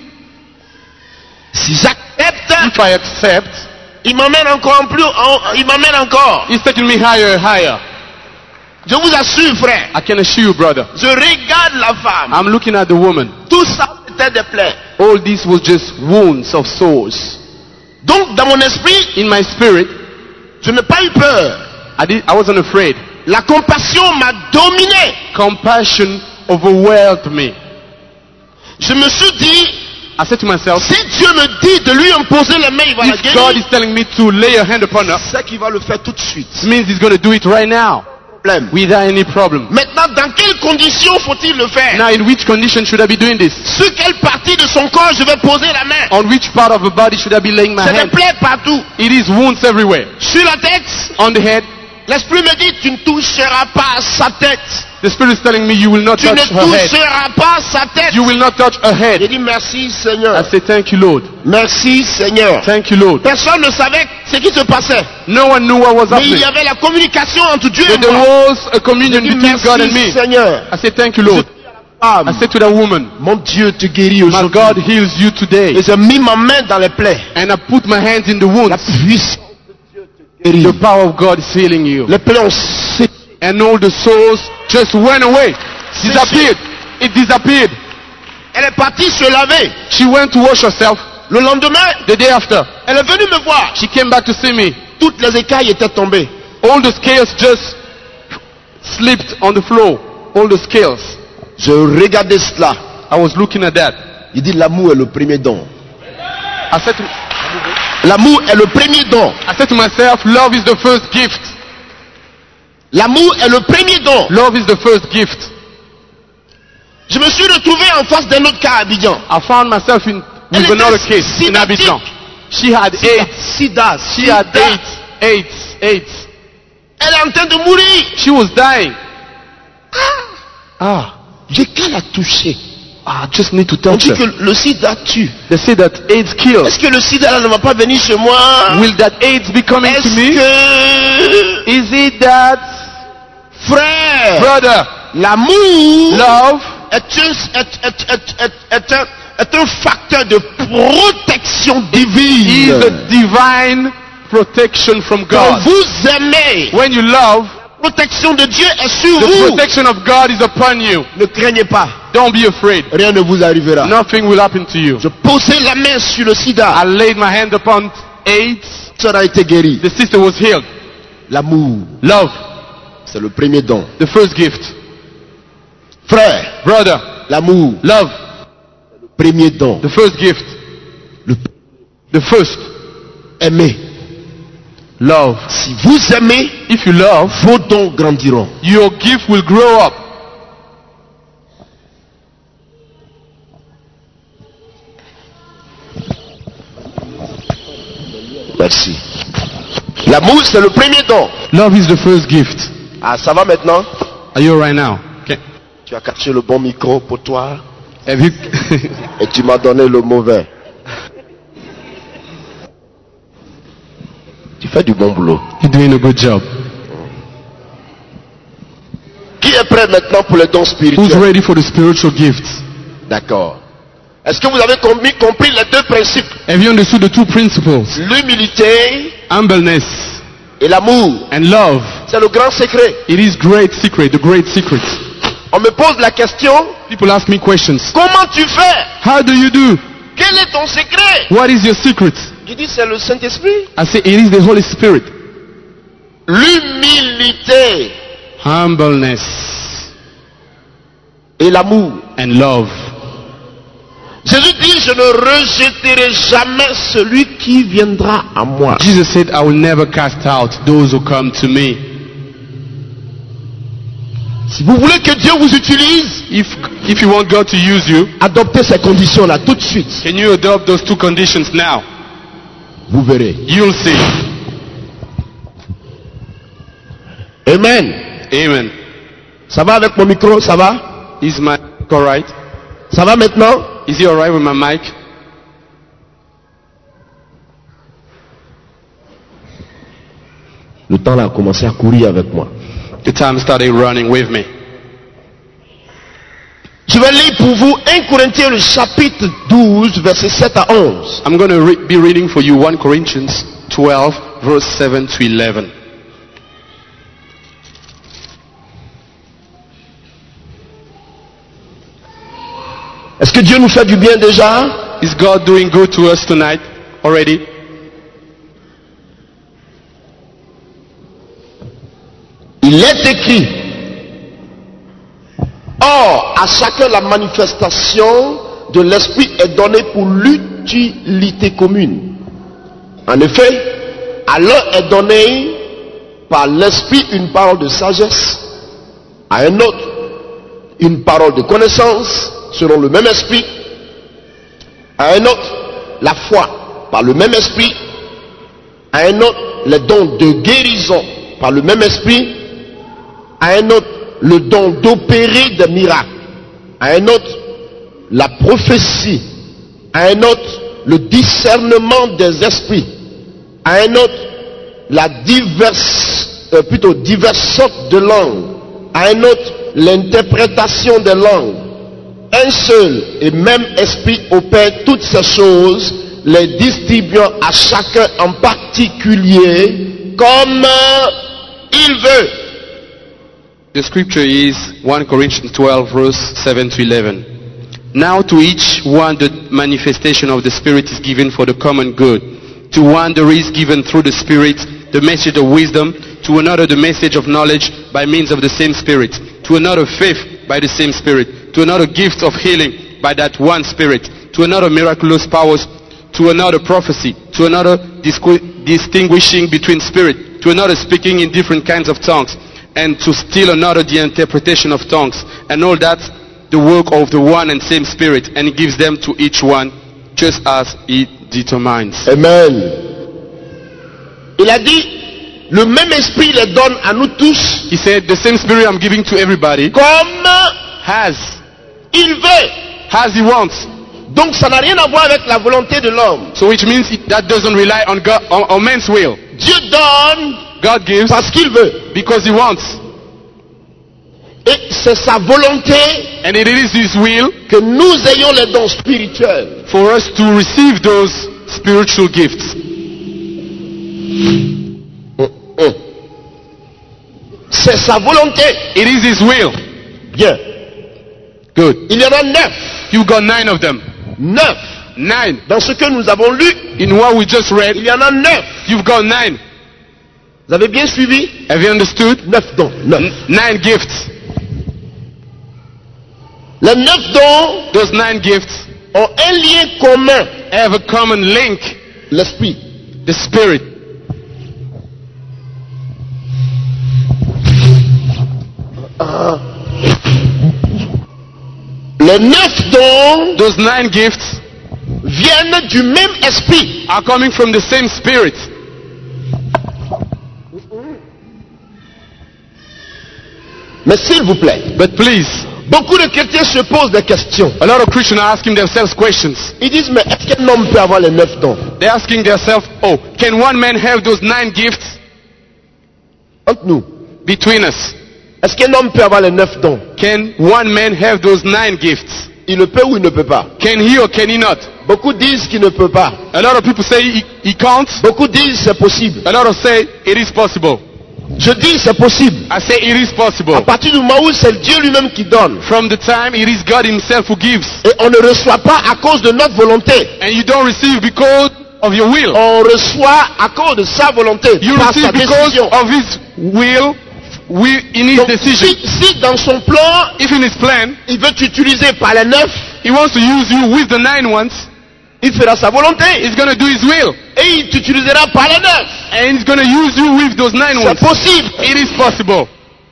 Si j'accepte, If I accept, il m'emmène encore il m'emmène encore. He's taking me higher and higher. Je vous assure, frère. I can assure you, brother. Je regarde la femme. I'm looking at the woman. Tout ça, c'était des plaies. All this was just wounds of sores. Donc, dans mon esprit, In my spirit, je n'ai pas eu peur. I wasn't afraid. La compassion m'a dominé. Compassion overwhelmed me. Je me suis dit, I said to myself, si Dieu me dit de lui imposer les mains, il va la if God is guérir. telling me to lay a hand upon her, C'est qu'il va le faire tout de suite. it means He's going to do it right now Problème. without any problem. Maintenant, dans quelles conditions faut-il le faire? Now, in which condition should I be doing this? Sur quelle partie de son corps je vais poser la main? On which part of the body should I be laying my C'est des hand? plaies partout. It is wounds everywhere. Sur la tête, On the head, l'esprit me dit, tu ne toucheras pas sa tête. the Spirit is telling me you will not Tu ne touch her head. toucheras pas sa tête. You will not touch her J'ai head. dit merci I Seigneur. say, thank you, Lord. Merci Seigneur. Thank you, Lord. Personne ne savait ce qui se passait. No one knew what was Mais il happening. y avait la communication entre Dieu et But there moi. was a communion J'ai dit between God and merci me. Seigneur. I said, thank you, Lord. I said to that woman, Mon Dieu te guérit my aujourd'hui. God heals you today. Et j'ai mis ma main dans les plaies. And I put my hands in the La wounds. puissance de Dieu te guérit. The power of God is healing you. Les plaies ont séché. And all the souls just went away. Disappeared. It disappeared. Elle est partie se laver. She went to wash herself. Le lendemain, The day after, elle est venue me voir. she came back to see me. Toutes les écailles étaient tombées. All the scales just slipped on the floor. All the scales. Je regardais cela. I was looking at that. Il dit l'amour est le premier don. I said to, L'amour est le premier don. myself, love is the first gift. L'amour est le premier don. Love is the first gift. Je me suis retrouvé en face d'un autre cas à Abidjan. I found myself with Elle another était case in sidatique. Abidjan. She had AIDS. Sida. She had Sida. AIDS. Elle est en train de mourir. She was dying. Ah, J'ai qu'à la toucher. I just need to On touch dit her. que le sida tue. They say that AIDS kills. Est-ce que le sida là ne va pas venir chez moi? Will that AIDS be coming to Est-ce me? que, Is it that, frère, brother, l'amour love est un facteur de protection is divine. a divine protection from Quand God? vous aimez, When you love, la protection de Dieu est sur the vous. protection of God is upon you. Ne craignez pas, Don't be afraid. rien ne vous arrivera. Nothing will happen to you. Je posais la main sur le sida, I laid my hand upon AIDS. ça a été guéri. The sister was healed. L'amour, Love, c'est le premier don. the first gift. Frère, Brother, l'amour, love, premier don. the first gift. Le The first, aimer. love. Si vous aimez, If you love, vos dons grandiront. your gift will grow up. Merci. L'amour, c'est le premier don. Love is the first gift. Ah, ça va maintenant? Are you alright now? Okay. Tu as caché le bon micro pour toi Have you? et tu m'as donné le mauvais. Tu fais du bon boulot. You're doing a good job. Qui est prêt maintenant pour les dons Who's spirituels? ready for the spiritual gifts? D'accord. Est-ce que vous avez compris les deux principes? Have you understood the two principles? L'humilité Humbleness et l'amour. and love. C'est le grand secret. It is great secret, the great secret. On me pose la question, People ask me questions. comment tu fais? How do you do? Quel est ton secret? What is your secret? Je dis c'est le Saint-Esprit. I say it is the Holy Spirit. L'humilité Humbleness et l'amour. and love. Jésus dit, je ne rejetterai jamais celui qui viendra à moi. Jesus said, I will never cast out those who come to me. Si vous voulez que Dieu vous utilise, If you want God to use you, adoptez ces conditions-là tout de suite. can you adopt those two conditions now? Vous verrez. You'll see. Amen. Amen. Ça va avec mon micro? Ça va? Is my mic alright? Ça va maintenant? Is he alright with my mic? Le temps là a commencé à courir avec moi. The time started running with me. Je vais lire pour vous 1 Corinthiens le chapitre 12, versets 7 à 11. I'm going to be reading for you 1 Corinthians 12, verse 7 to 11. Est-ce que Dieu nous fait du bien déjà? Is God doing good to us tonight already? Il est écrit. Or, à chacun la manifestation de l'Esprit est donnée pour l'utilité commune. En effet, à l'un est donnée par l'Esprit une parole de sagesse, à un autre une parole de connaissance selon le même Esprit, à un autre la foi par le même Esprit, à un autre les dons de guérison par le même Esprit, à un autre le don d'opérer des miracles, à un autre la prophétie, à un autre le discernement des esprits, à un autre la diverses sortes de langues, à un autre l'interprétation des langues. Un seul et même esprit opère toutes ces choses, les distribuant à chacun en particulier comme il veut. The scripture is 1 Corinthians 12 verse 7 to 11. Now to each one the manifestation of the Spirit is given for the common good. To one there is given through the Spirit the message of wisdom, to another the message of knowledge by means of the same Spirit, to another faith by the same Spirit, to another gift of healing by that one Spirit, to another miraculous powers, to another prophecy, to another distinguishing between spirit, to another speaking in different kinds of tongues, and to still another the interpretation of tongues, and all that the work of the one and same Spirit, and he gives them to each one just as he determines. Amen. Il a dit, le même esprit les donne à nous tous. He said, the same Spirit I'm giving to everybody, Comme as il veut. he wants. Donc ça n'a rien à voir avec la volonté de l'homme. So which means that doesn't rely on God, on man's will. Dieu donne God gives parce qu'il veut. because he wants. Et c'est sa volonté And it is his will que nous ayons les dons spirituels. for us to receive those spiritual gifts. C'est sa volonté. It is his will. Bien. Good. Il y en a 9. You got 9 of them. 9. 9. Dans ce que nous avons lu, In what we just read, il y en a 9. you've got 9. Vous avez bien suivi? Have you understood? 9 dons. 9. 9 gifts. Les 9 dons Those 9 gifts ont un lien commun. have a common link. L'esprit. The Spirit. Les 9 dons Those 9 gifts viennent du même esprit. are coming from the same Spirit. Mais s'il vous plaît, But please, beaucoup de chrétiens se posent des questions. a lot of Christians are asking themselves questions. Ils disent, mais est-ce qu'un homme peut avoir les 9 dons? They're asking themselves, oh, can one man have those 9 gifts Entre nous, between us? est-ce qu'un homme peut avoir les 9 dons? Can one man have those 9 gifts? Il le peut ou il ne peut pas? Can he or can he not? Beaucoup disent qu'il ne peut pas. A lot of people say he can't. Beaucoup disent c'est possible. A lot of say it is possible. Je dis c'est possible. I say it is À possible. partir du moment où c'est Dieu lui-même qui donne. From the time it is God himself who gives. Et on ne reçoit pas à cause de notre volonté. And you don't receive because of your will. On reçoit à cause de sa volonté. You Par receive sa because décision. of his will, in his Donc, decision. si dans son plan, If in his plan, il veut t'utiliser par les 9, he wants to use you with the 9 ones, il fera sa volonté. he's going to do his will. Et il t'utilisera par les 9. And he's going to use you with those 9 C'est ones. possible. It is possible.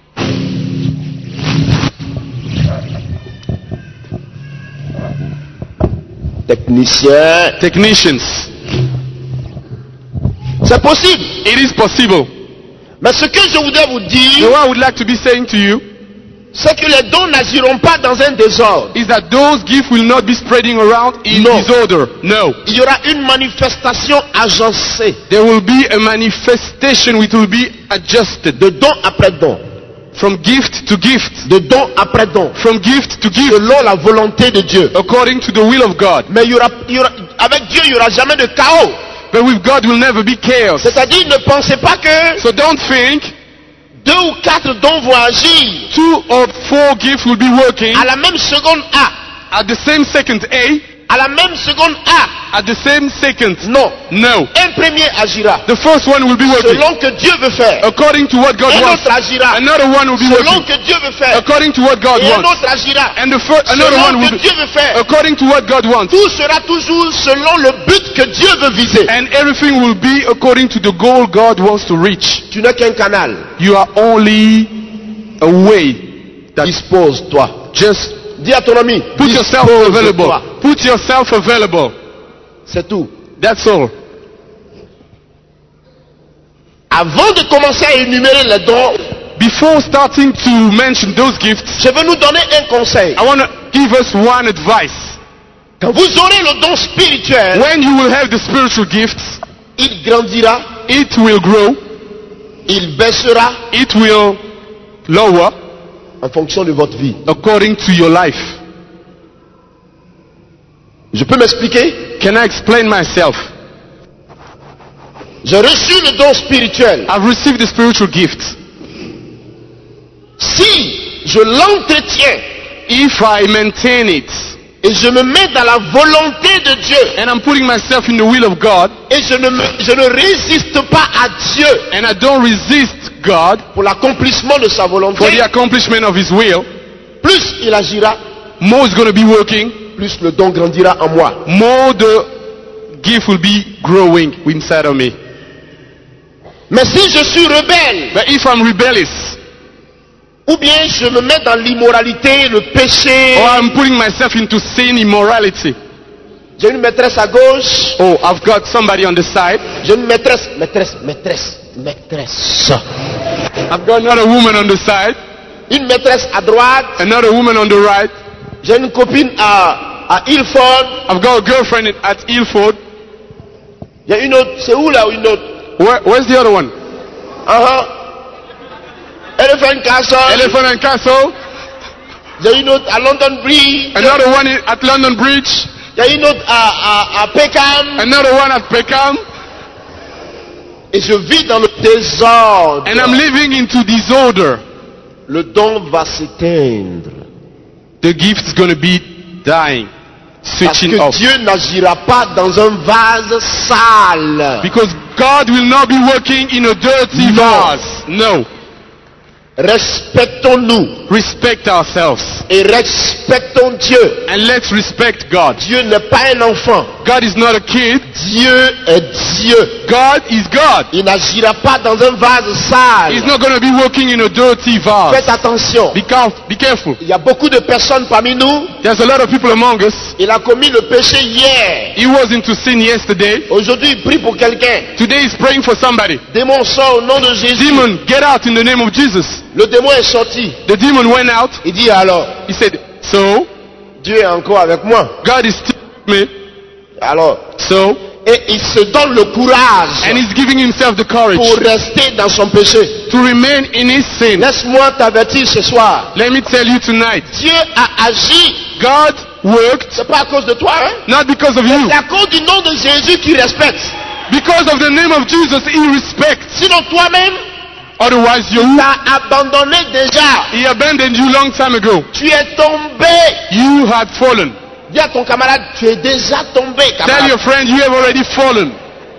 Technicien. Technicians, C'est possible. it is possible. Mais ce que je voudrais vous So dire, what I would like to be saying to you c'est que les dons n'agiront pas dans un désordre. is that those gifts will not be spreading around in No. disorder. No. Il y aura une manifestation agencée There will be a manifestation which will be adjusted de don après don, from gift to gift, de don après don, from gift to gift, selon la volonté de Dieu. according to the will of God. Mais avec Dieu, il n'y aura jamais de chaos. But with God will never be chaos. C'est-à-dire, ne pensez pas que So don't think 2 ou 4 dons vont agir 2 or 4 gifts will be working à la même seconde A. At the same second, A. À la même seconde, A. At the same second, Non. no. Un premier agira The first one will be working selon que Dieu veut faire. according to what God Un wants. autre agira Another one will be selon working que Dieu veut faire. according to what God Et un wants. autre agira And another one selon will que be Dieu veut faire. according to what God wants. Tout sera toujours selon le but que Dieu veut viser. And everything will be according to the goal God wants to reach. Tu n'es qu'un canal. You are only a way that Dispose-toi. just Dis à ton ami, put yourself available. dispose-toi. Put yourself available. C'est tout. That's all. Avant de commencer à énumérer les dons, Before starting to mention those gifts, je veux nous donner un conseil. I want to give us one advice. Quand vous aurez le don spirituel, When you will have the spiritual gifts, il grandira, it will grow, il baissera it will lower en fonction de votre vie. according to your life. Je peux m'expliquer? Can I explain myself? J'ai reçu le don spirituel. I've received the spiritual gifts. Si je l'entretiens If I maintain it et je me mets dans la volonté de Dieu and I'm putting myself in the will of God et je ne résiste pas à Dieu and I don't resist God pour l'accomplissement de sa for volonté, the accomplishment of His will, plus il agira, more is going to be working, plus le don grandira en moi. more the gift will be growing inside of me. Mais si je suis rebelle, But if I'm rebellious, ou bien je me mets dans l'immoralité, le péché, or I'm putting myself into sin, immorality, j'ai une maîtresse à gauche, oh, I've got somebody on the side, j'ai une maîtresse. I've got another woman on the side, Une maîtresse à droite, another woman on the right, j'ai une copine à Ilford, I've got a girlfriend at Ilford. il y a une autre, c'est où là une autre? Where's the other one? Elephant Castle, Elephant and Castle. j'ai une autre à London Bridge, Another one at London Bridge. il y a une autre à Peckham, Another one at Peckham. et je vis dans le désordre. And I'm living into disorder. Le don va s'éteindre. The gift is going to be dying, Parce switching que off. Dieu n'agira pas dans un vase sale. Because God will not be working in a dirty No. vase. No. Respectons-nous Respect ourselves. et respectons Dieu. And let's respect God. Dieu n'est pas un enfant. God is not a kid. Dieu est Dieu. God is God. Il n'agira pas dans un vase He's sale. not going to be working in a dirty vase. Faites attention. Be careful. Il y a beaucoup de personnes parmi nous. There's a lot of people among us. Il a commis le péché hier. He was into sin yesterday. Aujourd'hui, il prie pour quelqu'un. Today he's praying for somebody. Démon sort au nom de Jésus. Demon, get out in the name of Jesus. Le démon est sorti. The demon went out. Il dit alors, He said, so, Dieu est encore avec moi. God is still with me. Alors, So, et il se donne le courage and he's giving himself the courage pour rester dans son péché. to remain in his sin. Laisse-moi t'avertir ce soir. Let me tell you tonight, Dieu a agi. God worked C'est pas à cause de toi, hein? not because of you, C'est à cause du nom de Jésus qui respecte. because of the name of Jesus he respects. Sinon toi-même, Otherwise you, t'as abandonné déjà. he abandoned you long time ago. Tu es tombé. You had fallen. Dis à ton camarade, tu es déjà tombé, Tell camarade. your friend you have already fallen.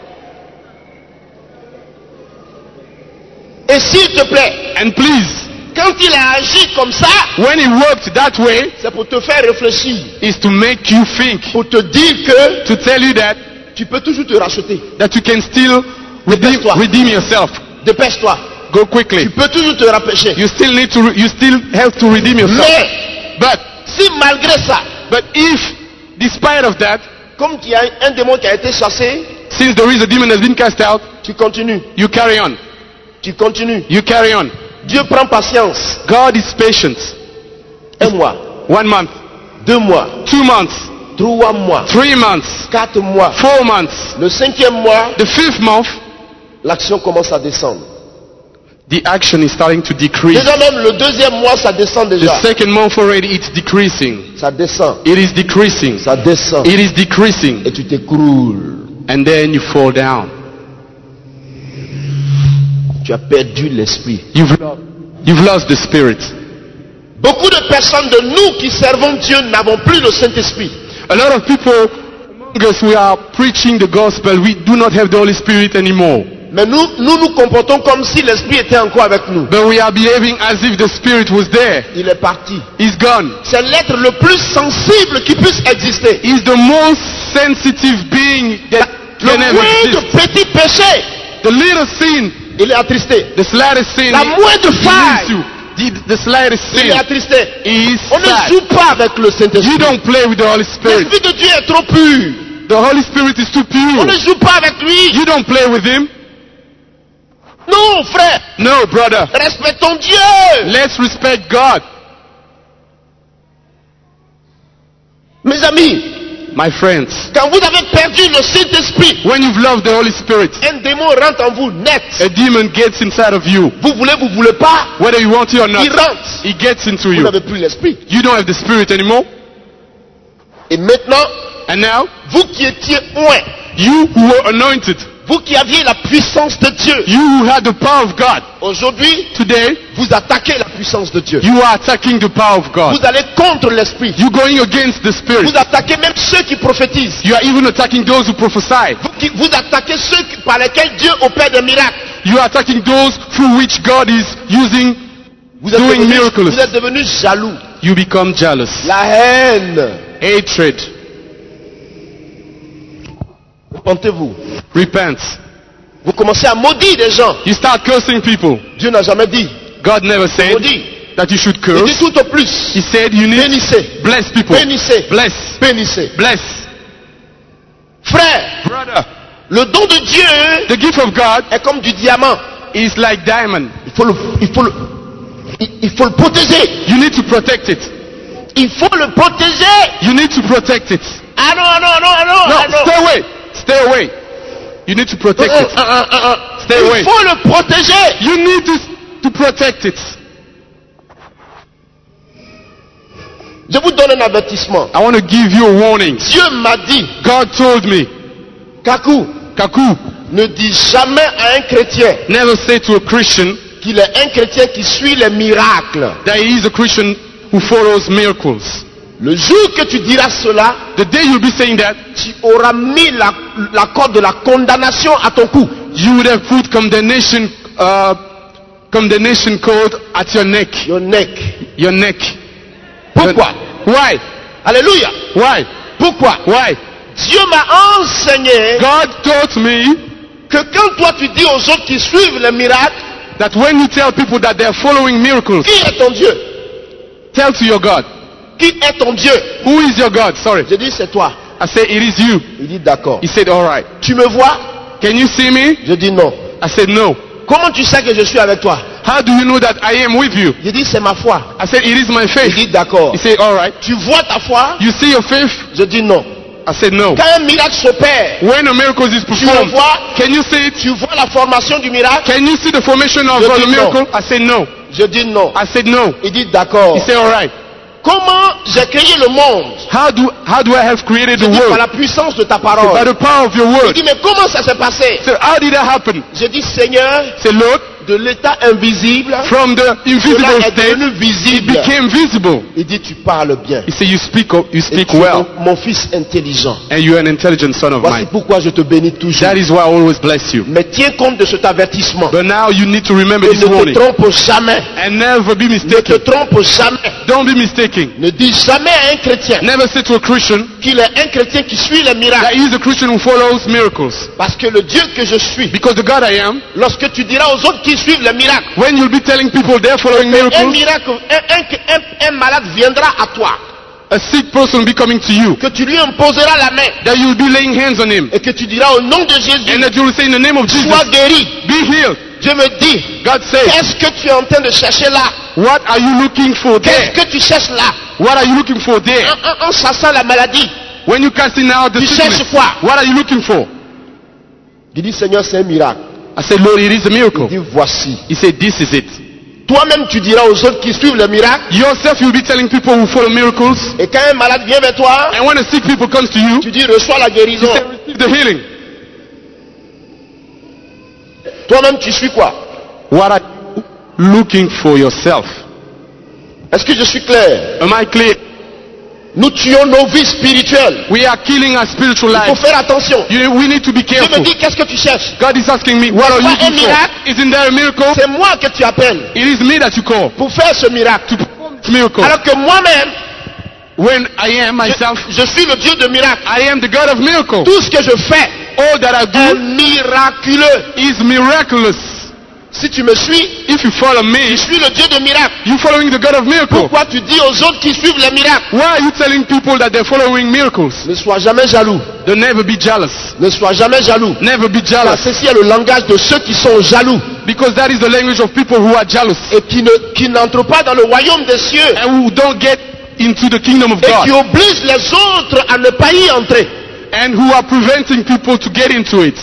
Et s'il te plaît, And please, quand il a agi comme ça, when he worked that way, c'est pour te faire réfléchir. is to make you think, Pour te dire que to tell you that tu peux toujours te racheter. you can still Dépêche-toi. redeem yourself. Dépêche-toi. Go quickly. Tu peux toujours te rapprocher. You still have to redeem yourself. Mais, But si malgré ça, if, despite of that, comme il y a un démon qui a été chassé, since there is a demon has been cast out, tu continues. you carry on. Tu continues. You carry on. Dieu prend patience. God is patient. 1 mois, 1 month, 2 mois, 2 months, 3 mois, 3 months, 4 mois. 4 months. Le 5e mois, The 5th month, l'action commence à descendre. the action is starting to decrease. Déjà même le 2e mois, ça descend The déjà. 2nd month already, it's decreasing. Ça descend. It is decreasing. Ça descend. It is decreasing. Et tu t'écroules. And then you fall down. Tu as perdu l'esprit. You've lost the spirit. Beaucoup de personnes de nous qui servons Dieu n'avons plus le Saint-Esprit. A lot of people among us, we are preaching the gospel. We do not have the Holy Spirit anymore. Mais nous nous comportons comme si l'Esprit était encore avec nous. But we are behaving as if the Spirit was there. Il est parti. He's gone. C'est l'être le plus sensible qui puisse exister. He's the most sensitive being that Le can ever moindre exist. petit péché, The little sin, il est attristé. the slightest sin, La moindre he faille, leaves you. The slightest il est sin, attristé. he is On ne sad. joue pas avec le You Saint-Esprit. don't play with the Holy Spirit. L'Esprit de Dieu est trop pur. The Holy Spirit is too On pure. ne joue pas avec lui. You don't play with him. Non, frère. No, brother. Respectons Dieu. Let's respect God. Mes amis, My friends, quand vous avez perdu le Saint-Esprit, when you've loved the Holy Spirit, un démon rentre en vous net. a demon gets inside of you. Vous voulez pas, Whether you want it or il not, rentre. it gets into Vous you. n'avez plus l'Esprit. You don't have the Spirit anymore. Et maintenant, And now, vous qui étiez loin, you who were anointed, vous qui aviez la puissance de Dieu, you who had the power of God, aujourd'hui, today, vous attaquez la puissance de Dieu. you are attacking the power of God. Vous allez contre l'Esprit. You're going against the Spirit. Vous attaquez même ceux qui prophétisent. You are even attacking those who prophesy. Vous attaquez ceux par lesquels Dieu opère des miracles. You are attacking those through which God is using, Vous êtes doing miracles. devenus jaloux. You become jealous. La haine. Hatred. Repentez-vous. Repent. Vous commencez à maudire des gens. You start cursing people. Dieu n'a jamais dit. God never said Maudit. that you should Il dit curse. tout au plus. He said you need Bénissez. bless people. Bénissez. Bless. Bénissez. Bless. Frère, Brother, le don de Dieu the gift of God est comme du diamant. is like diamond. Il faut le protéger. You need to protect it. Il faut le protéger. You need to protect it. Ah non, non, non, non, No, ah non. stay away. Stay away. You need to protect it. Stay away. Il faut le protéger. You need to protect it. Je vous donne un avertissement. I want to give you a warning. Dieu m'a dit, God told me, Kakou, Kaku, ne dis jamais à un chrétien never say to a Christian qu'il est un chrétien qui suit les miracles. that he is a Christian who follows miracles. Le jour que tu diras cela, The day you'll be saying that, tu auras mis la corde de la condamnation à ton cou. you would have put condemnation code at your neck. Your neck. Your neck. Pourquoi? Why? Alléluia. Why? Pourquoi? Why? Dieu m'a enseigné God taught me que quand toi tu dis aux autres qui suivent les miracles, that when you tell people that they are following miracles, qui est ton Dieu? tell to your God. Qui est ton Dieu? Who is your God? Sorry. Je dis c'est toi. I said, it is you. Il dit d'accord. He said, all right. Tu me vois? Can you see me? Je dis non. I said, no. Comment tu sais que je suis avec toi? How do you know that I am with you? Je dis c'est ma foi. I said, it is my Il faith. dit d'accord. He said, all right. Tu vois ta foi? You see your faith? Je dis non. I said, no. Quand un miracle s'opère, When a miracle is tu le performed, vois? can you see it? Tu vois la formation du miracle? Can you see the formation of Je the dis miracle? I said, no. Je dis non. I said, no. Il dit d'accord. He said, all right. Comment j'ai créé le monde? How do I have created Je the dis par world? la puissance de ta By parole. the power of your Il word. dit mais comment ça s'est passé? So how did that happen? Je dis Seigneur, Say, Lord, de l'état invisible, from the invisible cela est state, devenu it visible. became visible. Il dit tu parles bien. He said, you speak Et well, tu es mon fils intelligent. and you are an intelligent son of Voici mine. pourquoi je te bénis toujours. That is why I always bless you. Mais tiens compte de cet avertissement. But now you need to remember Et this ne te warning. trompe jamais. And never be Ne te mistaken. trompe jamais. Don't be mistaken. Ne dis jamais à un chrétien Never say to a Christian qu'il est un chrétien qui suit les that miracles. he is a Christian who follows miracles. Parce que le Dieu que je suis, Because the God I am, lorsque tu diras aux autres qui suivent les miracles, when you'll be telling people they're following un miracles, miracle, un malade viendra à toi, a sick person will be coming to you, que tu lui imposeras la main that you'll be laying hands on him, et que tu diras au nom de Jésus, and that you will say in the name of Jesus, sois guéri. be healed. Dieu me dit, God says, qu'est-ce que tu es en train de chercher là? what are you looking for Qu'est-ce there? que tu cherches là? What are you looking for there? En chassant la maladie. When you casting out the Tu cherches sickness, quoi? what are you looking for? Il dit, Seigneur, c'est un miracle. I said, Lord, it is a Il miracle. dit, voici. He said, this is it. Toi-même, tu diras aux autres qui suivent le miracle, Yourself, you'll be telling people who follow miracles, et quand un malade vient vers toi, and when a sick people comes to you, tu dis, reçois la you guérison. say, receive the healing. Toi-même, tu suis quoi? What are you looking for yourself? Est-ce que je suis clair? Am I clear? Nous tuons nos vies spirituelles. We are killing our spiritual Il faut life. faire attention. We need to be Dieu me careful. dit, qu'est-ce que tu cherches? God is asking me, what are you N'est-ce pas un looking for? miracle? Isn't there a miracle? C'est moi que tu appelles It is me that you call pour faire ce miracle. to perform this miracle. Alors que moi-même, When I am myself, je suis le Dieu de miracles. I am the God of miracles. Tout ce que je fais All that I est do miraculeux. is miraculous. Si tu me suis, If you follow me, je suis le Dieu de miracles. you're following the God of miracles. Pourquoi tu dis aux autres qui suivent les miracles? Why are you telling people that they're following miracles? Ne sois jamais jaloux. Don't never be jealous. Ne sois jamais jaloux. Never be Car jealous. ceci est le langage de ceux qui sont jaloux Because that is the language of people who are jealous et qui n'entrent pas dans le royaume des cieux and who don't get into the kingdom of et qui God obligent les autres à ne pas y entrer. and who are preventing people to get into it.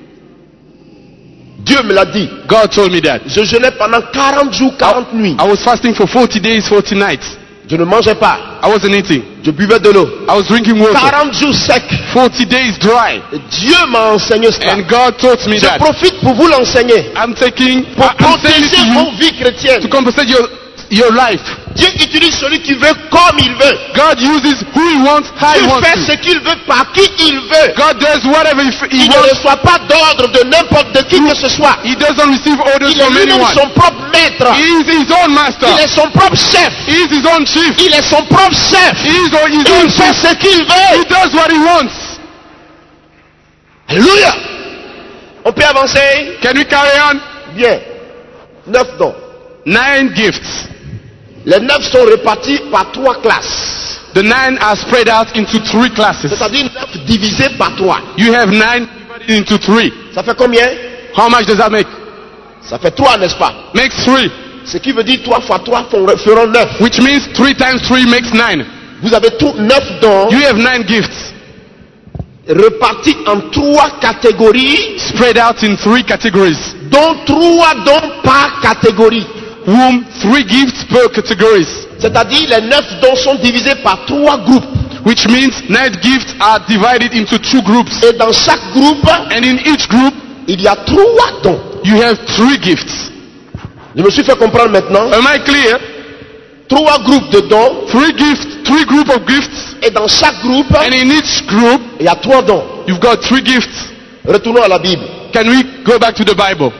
Dieu me l'a dit. God told me that. Je jeûnais pendant 40 jours, 40 nuits. I was fasting for 40 days, 40 nights. Je ne mangeais pas. I wasn't eating. Je buvais de l'eau. I was drinking water. 40 jours secs. 40 days dry. Et Dieu m'a enseigné cela. And God taught me Je that. profite pour vous l'enseigner. I'm saying Pour it protéger to vos you vies chrétiennes. to compensate your life. Dieu utilise celui qui veut comme il veut. God uses who he wants, how he Dieu wants fait to. ce qu'il veut par qui il veut. God does whatever he Il ne wants. reçoit pas d'ordre de n'importe de qui que ce soit. He doesn't receive orders Il est from lui-même anyone. son propre maître. He is his own master. Il est son propre chef. He is his own chief. Il est son propre chef. He is his own Il fait chief. ce qu'il He veut. does what he wants. Alléluia. On peut avancer? Can we carry on? Bien. 9 dons. 9 gifts. Les 9 sont répartis par 3 classes. The 9 are spread out into 3 classes. C'est-à-dire 9 divisés par 3. You have 9 divided into 3. Ça fait combien? How much does that make? Ça fait 3, n'est-ce pas? Makes 3. Ce qui veut dire 3 fois 3 feront 9. Which means 3 times 3 makes 9. Vous avez 9 dons You have 9 gifts répartis en 3 catégories, spread out in 3 categories. dont 3 dons par catégorie. Whom 3 gifts per categories. C'est-à-dire les 9 dons sont divisés par 3 groupes. Which means 9 gifts are divided into 2 groups. Et dans chaque groupe, And in each group, il y a 3 dons. you have 3 gifts. Je me suis fait comprendre maintenant. Am I clear? 3 groupes de dons. 3 gifts, 3 group of gifts. Et dans chaque groupe, And in each group, il y a 3 dons. you've got 3 gifts. Retournons à la Bible. Can we go back to the Bible?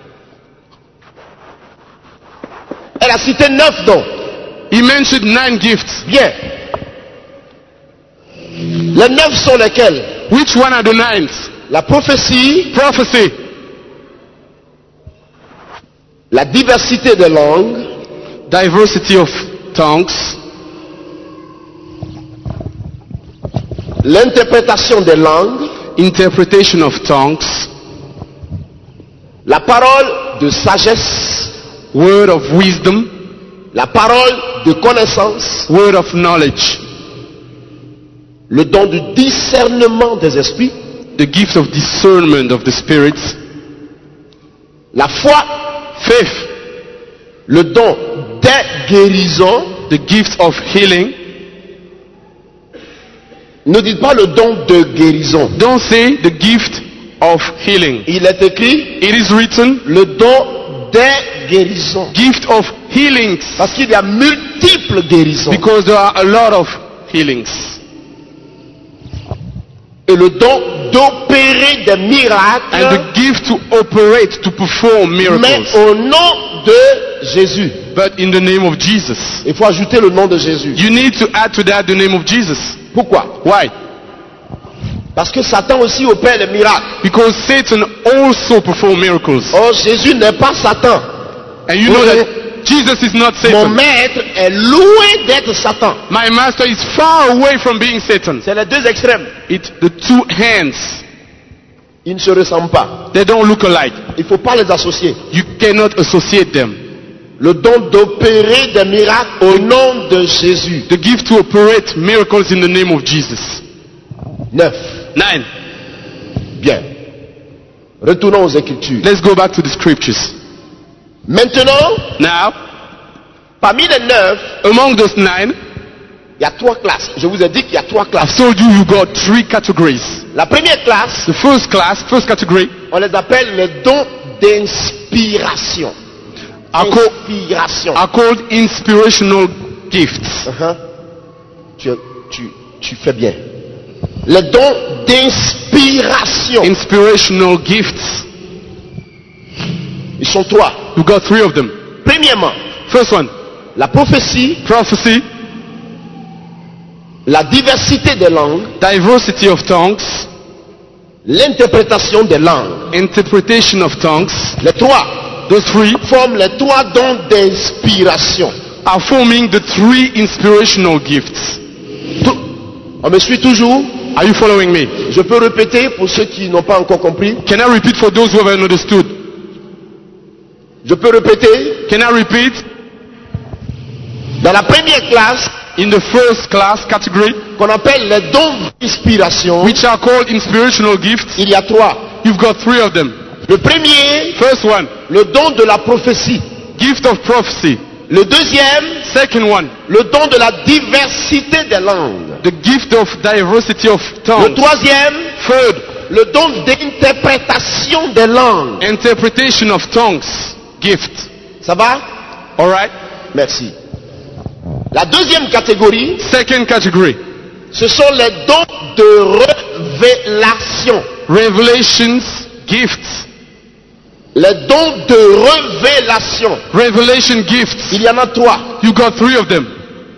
Elle a cité 9 dons. He mentioned 9 gifts. Bien. Les 9 sont lesquels? Which one are the 9? La prophétie, Prophecy, la diversité des langues, diversity of tongues, l'interprétation des langues, interpretation of tongues, la parole de sagesse, word of wisdom, la parole de connaissance, word of knowledge, le don du discernement des esprits, the gift of discernment of the spirits, la foi, faith, le don des guérisons. the gift of healing. Ne dites pas le don de guérison. Don't say the gift of healing. Il est écrit It is written le don des guérisons. gift of healings, Parce qu'il y a multiples guérisons. because there are a lot of healings. Et le don d'opérer des And miracles, the gift to operate, to perform mais miracles. au nom de Jésus. But in the name of Jesus. Il faut ajouter le nom de Jésus. You need to add to that the name of Jesus. Pourquoi? Why? Parce que Satan aussi opère les miracles. Because Satan also performs miracles. Or, Jésus n'est pas Satan. And you know that Jesus is not Mon Satan. maître est loin d'être Satan. My master is far away from being Satan. C'est les deux extrêmes. It's the two hands. Ils ne se ressemblent pas. They don't look alike. Il ne faut pas les associer. You cannot associate them. Le don d'opérer des miracles au nom de Jésus. The gift to operate miracles in the name of Jesus. 9. 9. Bien. Retournons aux Écritures. Let's go back to the scriptures. Maintenant, Now, parmi les 9, among those 9, il y a 3 classes. Je vous ai dit qu'il y a 3 I've classes. told you you got 3 categories. La première classe, The first class, first category, on les appelle les dons d'inspiration. are inspiration. called inspirational gifts. Tu fais bien. Les dons d'inspiration. Inspirational gifts. Ils sont trois. You got three of them. Premièrement, First one, la prophétie, prophecy, la diversité des langues, diversity of tongues, l'interprétation des langues. interpretation of tongues. Les trois Those three forment les trois dons d'inspiration. are forming the three inspirational gifts. On me suit toujours? Are you following me? Je peux répéter pour ceux qui n'ont pas encore compris. Can I repeat for those who haven't understood? Je peux répéter. Can I repeat? Dans la première classe, In the first class category, qu'on appelle les dons d'inspiration, which are called inspirational gifts, il y a trois. you've got three of them. Le premier, First one, le don de la prophétie. gift of prophecy. Le deuxième, Second one, le don de la diversité des langues. the gift of diversity of Le tongues. troisième, Third, le don d'interprétation des langues. interpretation of tongues gift. Ça va? All right. Merci. La deuxième catégorie, Second category, ce sont les dons de révélation. revelations gifts. Les dons de révélation. Revelation gifts. Il y en a trois. You got three of them.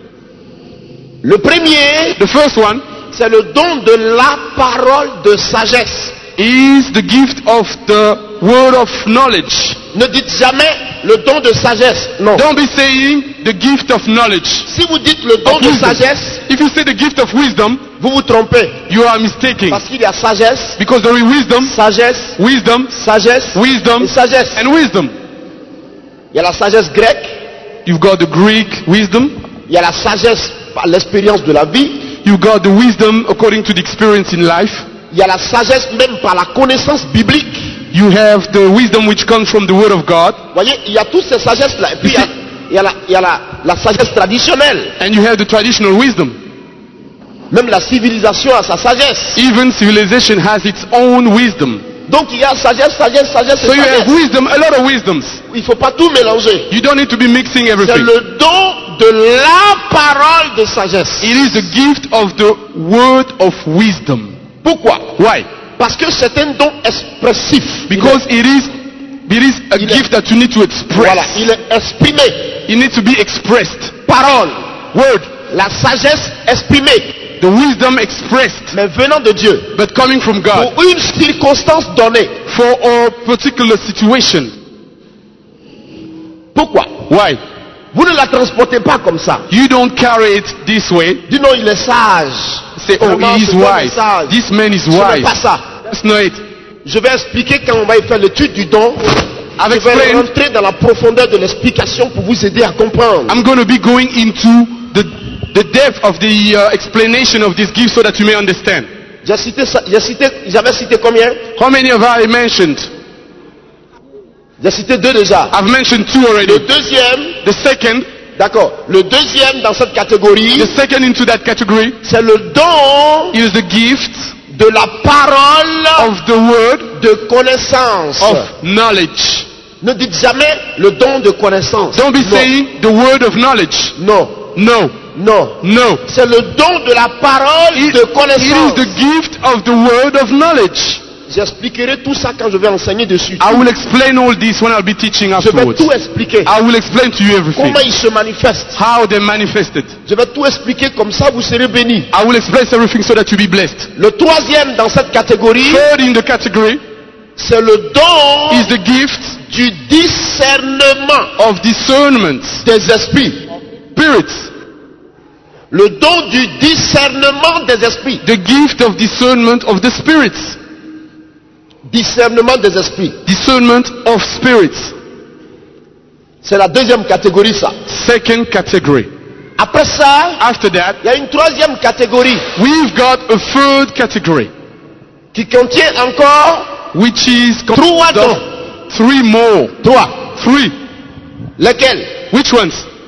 Le premier, The first one c'est le don de la parole de sagesse. is the gift of the word of knowledge. Ne dites jamais le don de sagesse. Non. Don't be saying the gift of knowledge. Si vous dites le don Of de wisdom. sagesse, If you say the gift of wisdom, vous vous trompez. you are mistaken. Parce qu'il y a sagesse, Because there is wisdom, sagesse, wisdom, sagesse wisdom, et sagesse. and wisdom. Il y a la sagesse grecque, You've got the Greek wisdom. il y a la sagesse par l'expérience de la vie, You got the wisdom according to the experience in life. il y a la sagesse même par la connaissance biblique. You have the wisdom which comes from the word of God. Vous voyez, il y a toutes ces sagesses-là. Et puis il y a la sagesse traditionnelle. And you have the traditional wisdom. Même la civilisation a sa sagesse. Even civilization has its own wisdom. Donc il y a sagesse, sagesse, sagesse et So you have sagesse. wisdom, a lot of wisdoms. Il ne faut pas tout mélanger. You don't need to be mixing C'est everything. le don de la parole de sagesse. It is the gift of the word of wisdom. Pourquoi? Why? Parce que c'est un don expressif. Because it is a Il est- gift that you need to Voilà, express. il est exprimé. It needs to be expressed. Parole, Word. la sagesse exprimée, The wisdom expressed, mais venant de Dieu. but coming from God Pour une circonstance donnée. for a particular situation. Pourquoi? Why? Vous ne la transportez pas comme ça. You don't carry it this way. Dis non, il est sage. Say, oh, Vraiment, he is cet homme est wise. sage. This man is Ce n'est pas wise. ça. That's not it. Je vais expliquer quand on va y faire l'étude du don. I've Je vais explained. rentrer dans la profondeur de l'explication pour vous aider à comprendre. I'm going to be going into the depth of the explanation of this gift so that you may understand. J'avais cité combien? How many have I mentioned? J'ai cité deux déjà. I've mentioned two Le already. deuxième, The second, d'accord. Le deuxième dans cette catégorie, the second into that category c'est le don is the gift de la parole of the word de connaissance. of knowledge. Ne dites jamais le don de connaissance. Don't be Non. saying the word of knowledge. Non, No, non. no. C'est le don de la parole It de is connaissance. the gift of the word of knowledge. J'expliquerai tout ça quand je vais enseigner dessus. I will explain all this when I'll be teaching Je vais afterwards. tout expliquer. I will explain to you everything. Comment il se manifeste. How they manifested. Je vais tout expliquer comme ça vous serez bénis. I will explain everything so that you be blessed. Le troisième dans cette catégorie, Third in the category c'est le don is the gift du discernement of discernment. des esprits. Spirits. Le don du discernement des esprits. The gift of discernment of the spirits. Discernement des esprits. Discernment of spirits. C'est la deuxième catégorie ça. Second category. Après ça, After that, il y a une troisième catégorie we've got a third category, qui contient encore which is trois composed of dons. three more. Trois. Three. Lesquels? Which ones?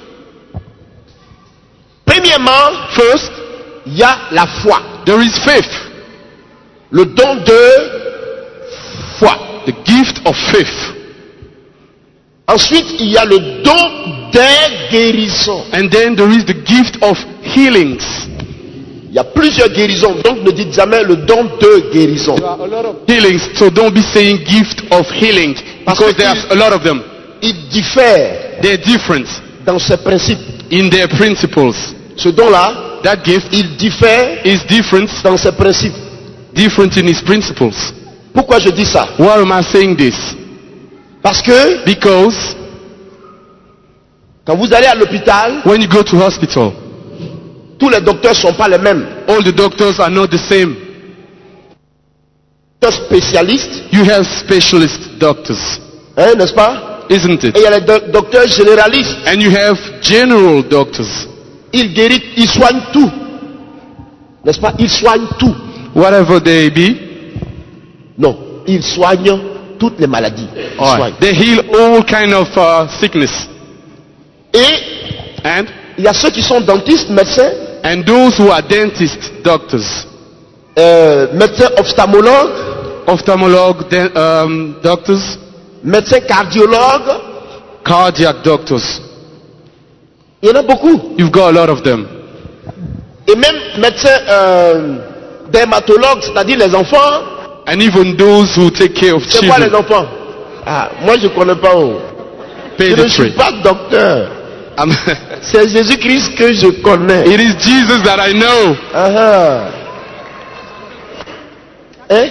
Premièrement, First, il y a la foi. there is faith. Le don de foi. The gift of faith. Ensuite, il y a le don des guérisons. And then there is the gift of healings. Il y a plusieurs guérisons, donc ne dites jamais le don de guérison. Healings, so don't be saying gift of healing, because there's a lot of them. Ils diffèrent They're different dans ses principes. in their principles. Ce don-là, That gift il diffère is different, dans ses principes. different in its principles. Pourquoi je dis ça? Why am I saying this? Parce que Because quand vous allez à l'hôpital, when you go to hospital, tous les docteurs ne sont pas les mêmes. all the doctors are not the same. Les spécialistes, You have specialist doctors, hein, n'est-ce pas? isn't Et it? il y a les docteurs généralistes. And you have general doctors. Ils guérissent, ils soignent tout. N'est-ce pas? Ils soignent tout. Whatever they be, Non, ils soignent toutes les maladies. Ils soignent. they heal all kind of sickness. Et And il y a ceux qui sont dentistes, médecins, those who are dentists, doctors, médecins ophtalmologues, ophthalmolog, doctors, médecins cardiologues. cardiac doctors. Il y en a beaucoup. You've got a lot of them. Et même médecins dermatologues, c'est-à-dire les enfants. And even those who take care of C'est quoi les children. enfants? Ah, moi je ne connais pas. Oh. Je ne suis Pediatry. pas docteur. C'est Jésus-Christ que je connais. It is Jesus that I know. Ah, ah. Hein?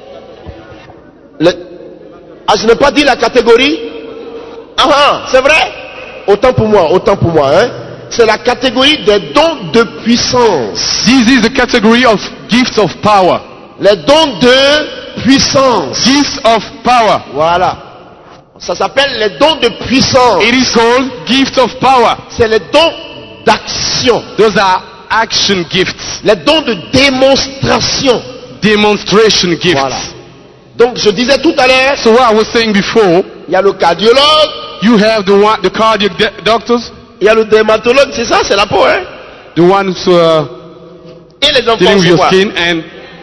Ah, je n'ai pas dit la catégorie. Ah, ah, c'est vrai? Autant pour moi, hein? C'est la catégorie des dons de puissance. This is the category of gifts of power. Les dons de puissance. Gifts of power. Voilà. Ça s'appelle les dons de puissance. It is called gifts of power. C'est les dons d'action. Those are action gifts, Les dons de démonstration. demonstration gifts. Voilà. Donc je disais tout à l'heure, So what I was saying before, il y a le cardiologue, you have the cardiac doctors, il y a le dermatologue, c'est ça, c'est la peau, hein? the ones Et les enfants, dealing with c'est your quoi? skin, and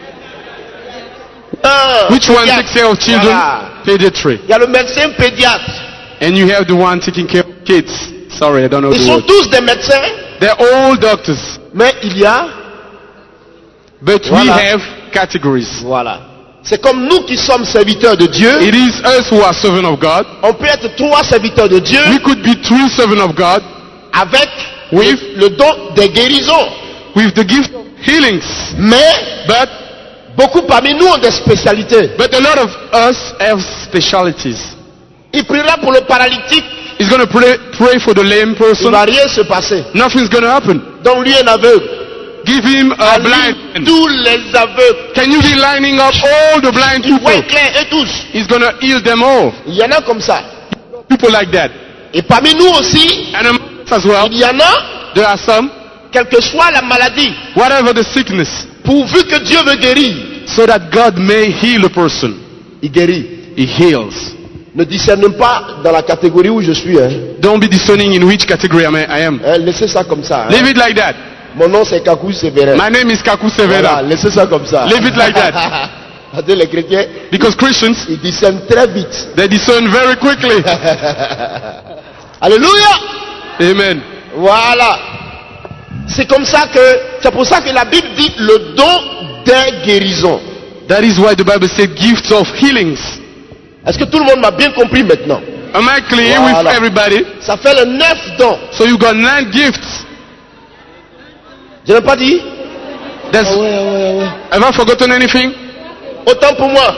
Ah, which one pédiatre. takes care of children? Voilà. Pediatry. Il y a le médecin pédiatre. And you have the one taking care of kids. Sorry, I don't know Ils the sont word. tous des médecins, They're all doctors, mais il y a... but we Voilà. have categories. Voilà. C'est comme nous qui sommes serviteurs de Dieu. It is us who are servants of God. On peut être 3 serviteurs de Dieu We could be 3 servants of God avec With- le don des guérisons. with the gift of healings, Mais but beaucoup parmi nous ont des spécialités. a lot of us have specialities. Il priera pour le paralytique, He's going to pray for the lame il ne person. va rien se passer. Nothing's going to happen. Donc lui un aveugle. Give him a blind Aligne man. tous les aveugles. Can you be lining up all the blind Ils voient people? clair et tous. He's going to heal them all. Il y en a comme ça. People like that. Et parmi nous aussi, And among us as well, il y en a, there are some, quelle que soit la maladie, whatever the sickness, pourvu que Dieu veut guérir, so that God may heal a person. il guérit. He heals. Ne discerne pas dans la catégorie où je suis. Hein. Don't be discerning in which category I am. Hein, laissez ça comme ça. Hein. Leave it like that. Mon nom c'est Kakou Sévérin. My name is Kaku Voilà, Severa. laissez ça comme ça. Leave it like that. Parce que les chrétiens, Because Christians, ils discernent très vite. they discern very quickly. Alléluia. Amen. Voilà. C'est comme ça que, c'est pour ça que la Bible dit le don des guérisons. That is why the Bible said gifts of healings. Est-ce que tout le monde m'a bien compris maintenant? Am I clear Voilà. with everybody? Ça fait le 9 dons. So you got 9 gifts. Je n'ai pas dit? That's, ouais. have I forgotten anything? Autant pour moi.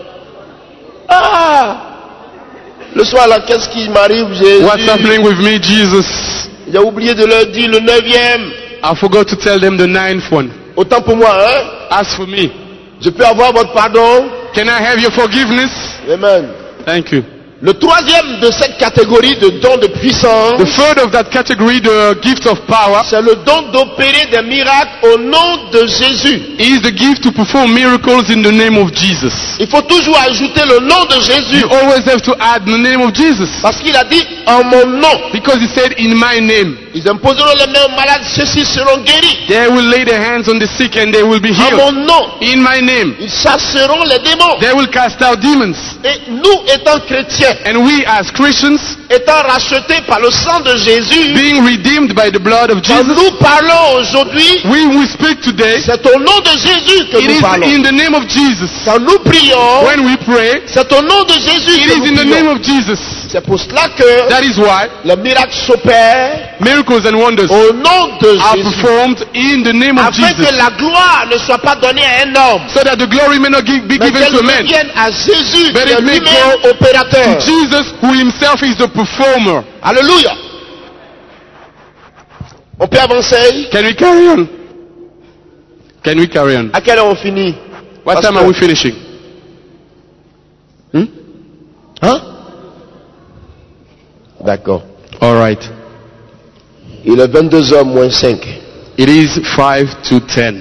Ah! Le soir là, qu'est-ce qui m'arrive? What's happening with me, Jesus? J'ai oublié de leur dire le 9e. I forgot to tell them the 9th one. Autant pour moi, hein? As for me, Je peux avoir votre pardon? can I have your forgiveness? Amen. Thank you. Le troisième de cette catégorie de dons de puissance, The third of that category, the gift of power, c'est le don d'opérer des miracles au nom de Jésus. is the gift to perform miracles in the name of Jesus. Il faut toujours ajouter le nom de Jésus. You always have to add the name of Jesus. Parce qu'il a dit en mon nom. Because he said, in my name, Ils imposeront les mains aux malades, ceux-ci seront guéris. they will lay their hands on the sick and they will be En mon healed. nom. In my name, Ils chasseront les démons. they will cast out demons. Et nous, étant chrétiens, chrétiens, And we as Christians, étant rachetés par le sang de Jésus, being redeemed by the blood of quand Jesus, nous parlons aujourd'hui, we speak today, c'est au nom de Jésus que it nous is parlons. in the name of Jesus. Quand nous prions, When we pray, c'est au nom de Jésus it que is nous in the name prions. of Jesus. C'est pour cela que That is why les miracles s'opèrent miracles and wonders au nom de are Jésus, performed in the name of afin que Jesus, la gloire ne soit pas donnée à un homme, so that the glory may not be mais given qu'elle to man. revienne à Jésus, But qui est it may lui-même go opérateur. Jesus, who himself is the performer. Alléluia. On peut avancer. Can we carry on? Can we carry on? À quelle heure on finit? What Pastor? time are we finishing? Hein? D'accord. All right. Il est 22h moins 5. It is 5 to 10.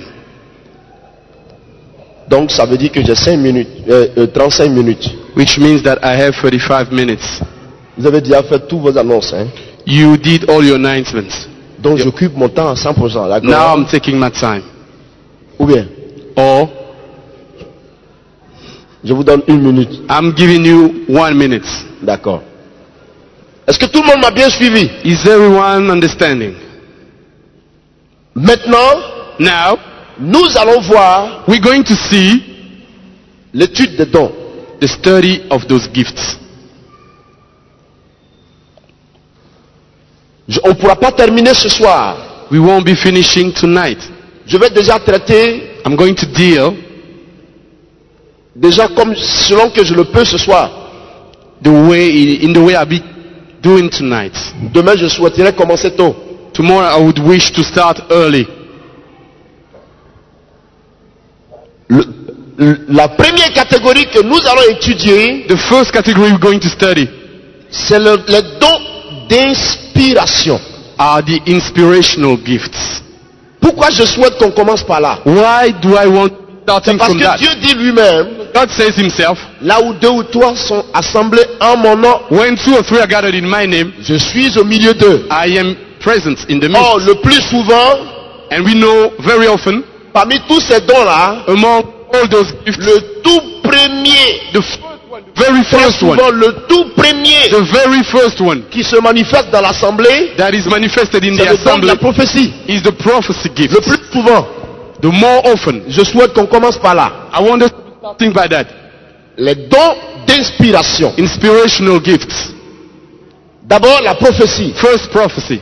Donc ça veut dire que j'ai 35 minutes. Which means that I have 35 minutes. Vous avez déjà fait tous vos annonces. Hein? You did all your announcements. Donc j'occupe mon temps à 100%. D'accord? Now I'm taking my time. Ou bien, Or je vous donne 1 minute. I'm giving you 1 minute. D'accord. Est-ce que tout le monde m'a bien suivi? Is everyone understanding? Maintenant, Now nous allons voir we're going to see l'étude des dons. the study of those gifts. On ne pourra pas terminer ce soir. We won't be finishing tonight. Je vais déjà traiter, I'm going to deal déjà comme selon que je le peux ce soir. in the way I'll be doing tonight. Demain, je souhaiterais commencer tôt. Tomorrow I would wish to start early. La première catégorie que nous allons étudier, The first category we're going to study c'est les dons d'inspiration. are the inspirational gifts. Pourquoi je souhaite qu'on commence par là? Why do I want starting Parce from que that? Dieu dit lui-même, God says himself, là où 2 ou 3 sont assemblés en mon nom, when 2 or 3 are gathered in my name, je suis au milieu d'eux. I am present in the Or, midst. le plus souvent, And we know very often, parmi tous ces dons-là, among all those gifts, le tout premier, the first one, the very très first one, souvent le tout premier the very first one qui se manifeste dans l'assemblée, that is manifested in c'est the le don de assembly la prophétie. is the prophecy gift. Le plus souvent, The more often, je souhaite qu'on commence par là. I want us to be starting by that. Les dons d'inspiration. Inspirational gifts. D'abord, la prophétie. First, prophecy.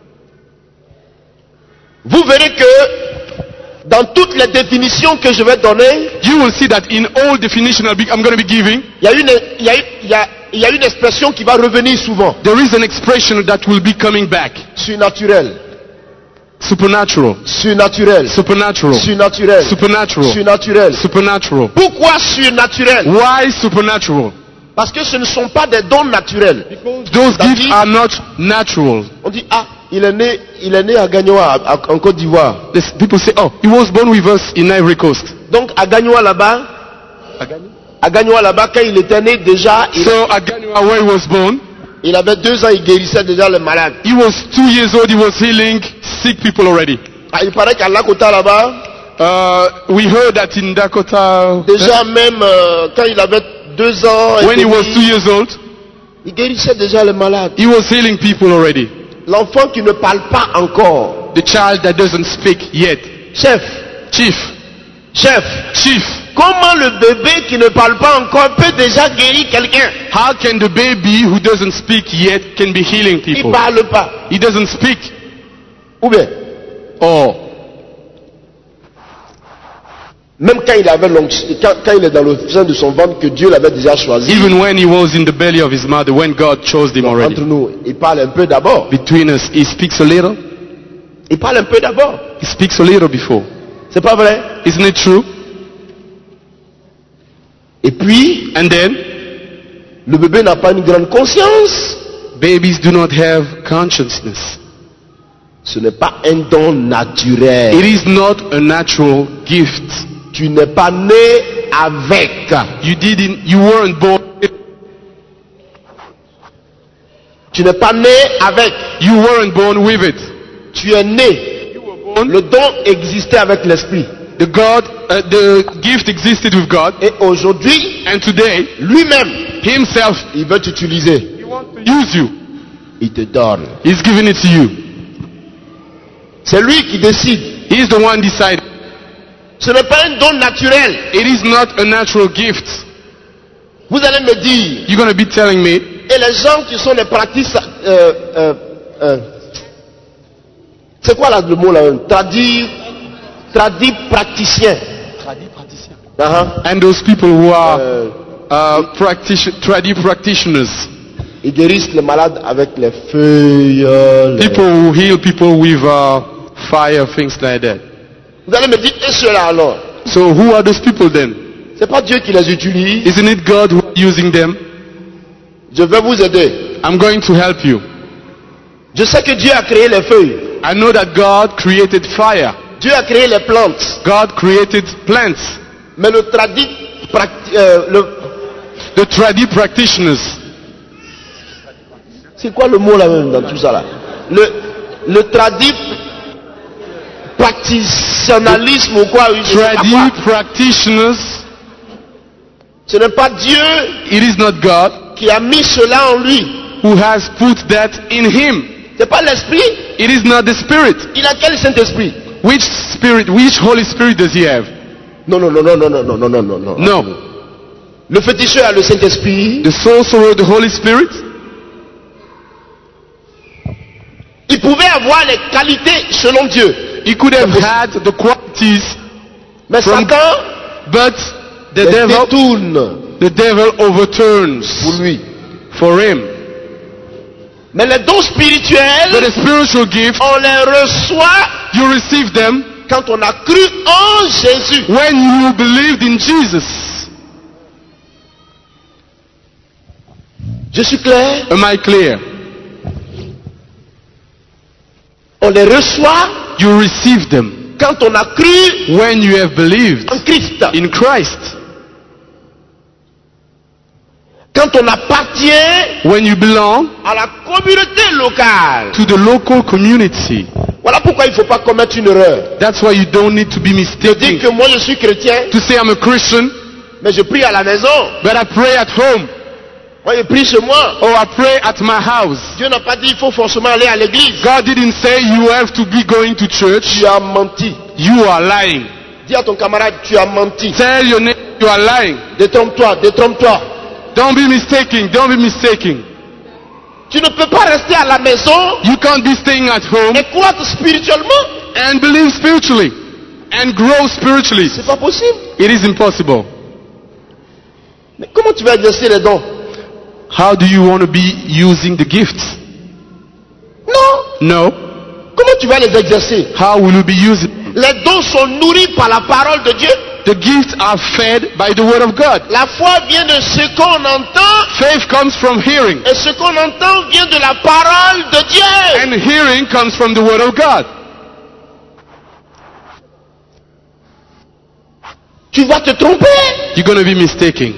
Vous verrez que dans toutes les définitions que je vais donner, You will see that in all definition I'm going to be giving, il y a une expression qui va revenir souvent. there is an expression that will be coming back. Surnaturel. Supernatural. Surnaturel. Supernatural. Surnaturel. Supernatural. Surnaturel. Supernatural. Pourquoi surnaturel? Why supernatural? Parce que ce ne sont pas des dons naturels. Those That gifts is- are not natural. On dit, ah, il est né à Gagnoa, en Côte d'Ivoire. People say, oh, he was born with us in Ivory Coast. Donc à Gagnoa là-bas, quand il était né déjà, So at Ghana, where he was born, il avait 2 ans, il guérissait déjà les malades. he was 2 years old, he was healing sick people already. Ah, il paraît qu'à Lakota là-bas, We heard that in Dakota, déjà même quand il avait 2 ans, et when he demi, was 2 years old, il guérissait déjà les malades. he was healing people already. L'enfant qui ne parle pas encore, The child that doesn't speak yet. chef, Chief, comment le bébé qui ne parle pas encore peut déjà guérir quelqu'un? how can the baby who doesn't speak yet can be healing Il people? parle pas. He doesn't speak. Ou bien, Or, même quand il avait quand il est dans le sein de son ventre que Dieu l'avait déjà choisi, even when he was in the belly of his mother, when God chose him entre already. nous, il parle un peu d'abord. Between us, he speaks a little. Il parle un peu d'abord. He speaks a little before. C'est pas vrai? Isn't it true? Et puis, And then, le bébé n'a pas une grande conscience. babies do not have consciousness. Ce n'est pas un don naturel. It is not a natural gift. Tu n'es pas né avec. You weren't born. Tu n'es pas né avec. You weren't born with it. Tu es né. Le don existait avec l'esprit. The gift existed with God, Et aujourd'hui, and today, lui-même, himself, il veut t'utiliser. he wants to use you. Il te donne. He's giving it to you. C'est lui qui décide. He's the one deciding. Ce n'est pas un don naturel. It is not a natural gift. Vous allez me dire, You're going to be telling me, et les gens qui sont les pratiques, c'est quoi là, le mot là, traduit praticien. and those people who are tradi practitioners, Ils guérissent les malades avec les feuilles. people who heal people with fire, things like that. Vous allez me dire, et ceux-là alors? So who are those people then? C'est pas Dieu qui les utilise. Isn't it God who is using them? Je vais vous aider. I'm going to help you. Je sais que Dieu a créé les feuilles. I know that God created fire. Dieu a créé les plantes. God created plants. Mais le The tradi practitioners. c'est quoi le mot là même dans tout ça là? Le praticationnalisme ou quoi? Je sais pas Tradi quoi. practitioners. Ce n'est pas Dieu It is not God qui a mis cela en lui. who has put that in him. C'est pas l'esprit. It is not the Spirit. Il a quel Saint-Esprit? Which Spirit, which Holy Spirit does he have? Non. No. Le féticheur a le Saint-Esprit. The sorcerer, the Holy Spirit. Il pouvait avoir les qualités selon Dieu. He could have had the qualities, Mais From- Satan but the les devil détourne overturns pour lui. for him. Mais les dons But spirituels, the spiritual gift, on les reçoit you receive them quand on a cru en Jésus. when you believed in Jesus. Je suis clair? Am I clear? On les reçoit You receive them quand on a cru when you have believed en Christ. in Christ. Quand on appartient When you belong à la communauté locale. to the local community. Voilà pourquoi il ne faut pas commettre une erreur. That's why you don't need to be Je dis mistaken. que moi je suis chrétien, To say I'm a Christian, mais je prie à la maison. but I pray at home Moi je prie chez moi. or I pray at my house. Dieu n'a pas dit il faut forcément aller à l'église. God didn't say you have to be going to church. Tu as menti. You are lying. Dis à ton camarade, tu as menti. Tell your neighbor you are lying. Détrompe-toi, détrompe-toi. Don't be mistaken. Don't be mistaken. Tu ne peux pas rester à la maison You can't be staying at home et croître spirituellement. and believe spiritually and grow spiritually. C'est pas possible. It is impossible. Mais comment tu vas exercer les dons? How do you want to be using the gifts? Non. No. Comment tu vas les exercer? How will you be using? Les dons sont nourris par la parole de Dieu. The gifts are fed by the word of God. La foi vient de ce qu'on entend Faith comes from hearing, et ce qu'on entend vient de la parole de Dieu. and hearing comes from the word of God. Tu vas te tromper. You're going to be mistaken.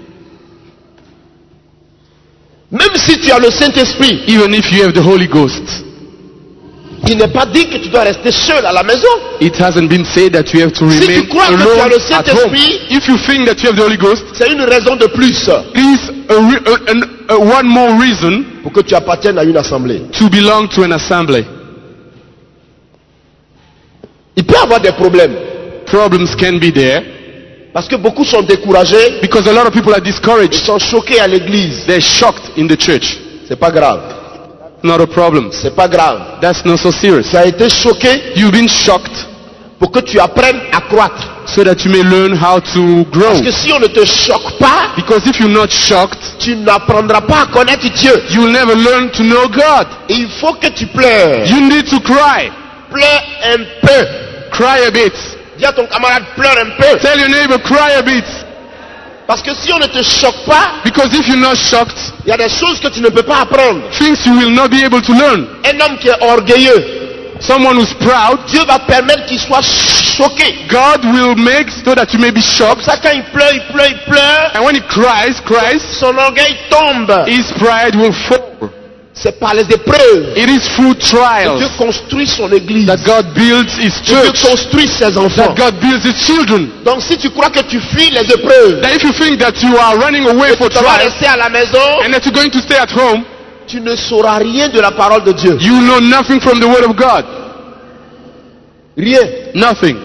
Même si tu as le Saint-Esprit, Even if you have the Holy Ghost, il n'est pas dit que tu dois rester seul à la maison. it hasn't been said that you have to Si tu remain crois que tu as alone le at home. Saint-Esprit, If you think that you have the Holy Ghost, c'est une raison de plus it is one more reason pour que tu appartiennes à une assemblée. to belong to an assembly. Il peut y avoir des problèmes Problems can be there parce que beaucoup sont découragés, because a lot of people are ils discouraged. sont choqués à l'église. They're shocked in the church. C'est pas grave. Not a problem. C'est pas grave. That's not so serious. Ça a été choqué You've been shocked pour que tu apprennes à croître. so that you may learn how to grow. Parce que si on ne te choque pas, Because if you're not shocked, tu n'apprendras pas à connaître Dieu. you'll never learn to know God. Il faut que tu pleures. You need to cry. Pleure un peu. Cry a bit. Dis à ton camarade, pleure un peu. Tell your neighbor, cry a bit. Parce que si on ne te choque pas, Because if you're not shocked, il y a des choses que tu ne peux pas apprendre. things you will not be able to learn. Un homme qui est orgueilleux, Someone who's proud, Dieu va permettre qu'il soit choqué. God will make so that you may be Comme shocked. ça, quand il pleure, And when he cries, son orgueil tombe. his pride will fall. C'est par les épreuves It is through que Dieu trials construit son église. that God builds His Que Dieu church, construit ses enfants. that God builds His children. Donc si tu crois que tu fuis les épreuves, That if you think that you are running away que for tu vas trials rester à la maison, and that you're going to stay at home, tu ne sauras rien de la parole de Dieu. you know nothing from the Word of God. Rien. Nothing.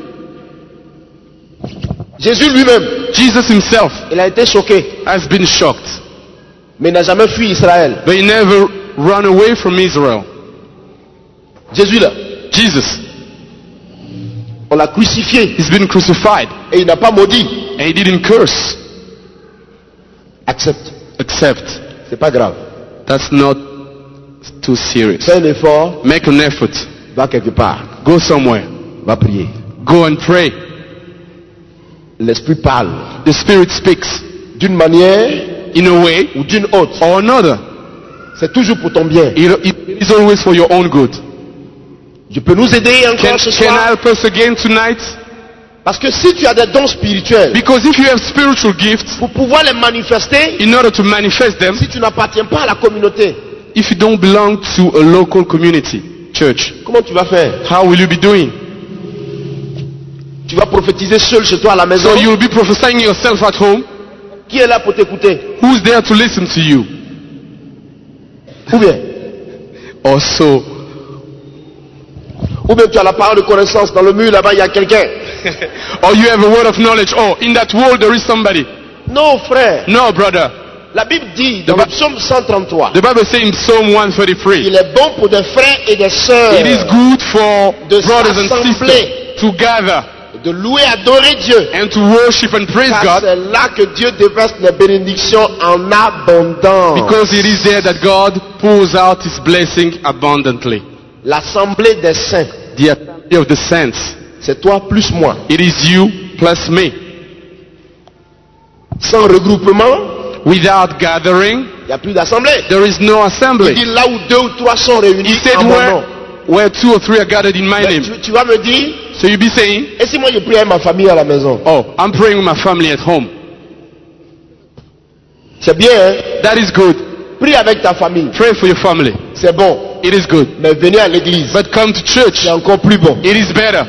Jésus lui-même, Jesus Himself il a été choqué, has been shocked, mais il n'a jamais fui Israël. but He never ran away from Israel. Jésus là, Jesus, on l'a crucifié He's been crucified et il n'a pas maudit. and He didn't curse. Accepte. Accept. C'est pas grave. That's not too serious. Fais un effort, Make an effort. va quelque part, Go somewhere. va prier. Go and pray. L'esprit parle The Spirit speaks d'une manière in a way ou d'une autre. or another. C'est toujours pour ton bien. It is always for your own good. Je peux nous aider encore ce Can I soir, help us again tonight? parce que si tu as des dons spirituels, Because if you have spiritual gifts, pour pouvoir les manifester, in order to manifest them, si tu n'appartiens pas à la communauté, if you don't belong to a local community, church, comment tu vas faire? how will you be doing? Tu vas prophétiser seul chez toi à la maison. So you'll be prophesying yourself at home. Qui est là pour t'écouter? Who's there to listen to you? Ou bien tu as la parole de connaissance dans le mur là-bas, il y a quelqu'un. Or you have a word of knowledge. Oh, in that wall there is somebody. Non, frère. No, brother. La Bible dit dans The le psaume 133, The Bible says in Psalm 133, il est bon pour des frères et des sœurs it is good for de brothers and s'assembler, sisters to gather de louer, adorer Dieu. and to worship and praise Car God, c'est là que Dieu déverse les bénédictions en abondance. because it is there that God pours out His blessing abundantly. L'assemblée des saints, The assembly of the saints, c'est toi plus moi. it is you plus me. Sans regroupement, Without gathering, il n'y a plus d'assemblée. there is no Il assembly. dit là où 2 ou 3 sont réunis He said en mon nom. where 2 or 3 are gathered in my Mais name. tu vas me dire, So you be saying, et si moi je prie avec ma famille à la maison? oh, I'm praying with my family at home. C'est bien, hein? That is good. Prie avec ta famille, Pray for your family. c'est bon. It is good. Mais venez à l'église, But come to church. c'est encore plus bon. It is better.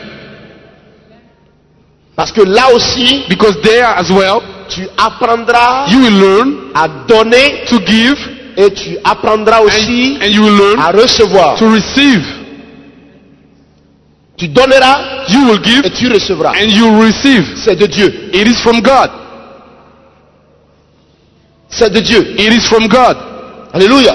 Parce que là aussi, Because there as well, tu apprendras you will learn à donner to give et tu apprendras aussi and you will learn à recevoir. to receive. Tu donneras You will give et tu recevras. and you will receive. C'est de Dieu. It is from God. C'est de Dieu. It is from God. Alléluia.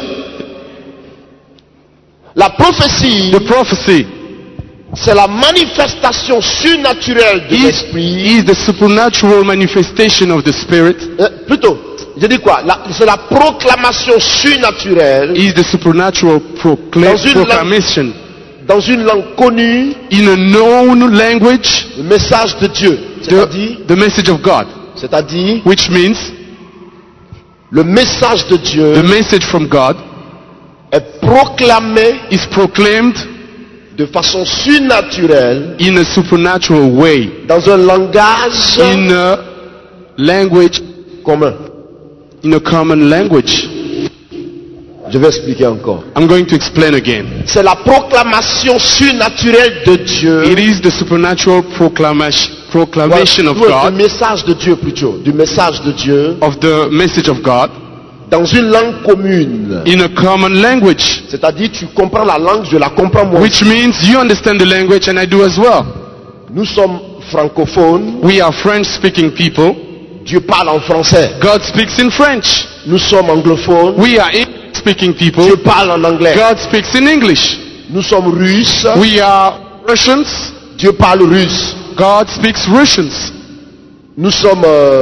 La prophétie, The prophecy c'est la manifestation surnaturelle de l'esprit. is the supernatural manifestation of the Spirit. Plutôt, je dis quoi? C'est la proclamation surnaturelle Is the supernatural Dans une proclamation dans une langue connue, in a known language, le message de Dieu. C'est-à-dire, the message of God, c'est-à-dire, which means le message de Dieu the message from God est proclamé is proclaimed de façon surnaturelle in a supernatural way, dans un langage in a language, commun. in a common language. Je vais expliquer encore. I'm going to explain again. C'est la proclamation surnaturelle de Dieu. It is the supernatural proclamation of Du God, message de Dieu plutôt. Du message de Dieu of the message of God, dans une langue commune. in a common language, C'est-à-dire, tu comprends la langue, je la comprends moi. which means you understand the language and I do as well. Nous sommes francophones. We are French-speaking people. Dieu parle en français. God speaks in French. Nous sommes anglophones. We are English-speaking people. Dieu parle en anglais. God speaks in English. Nous sommes russes. We are Russians. Dieu parle russe. God speaks Russians. Nous sommes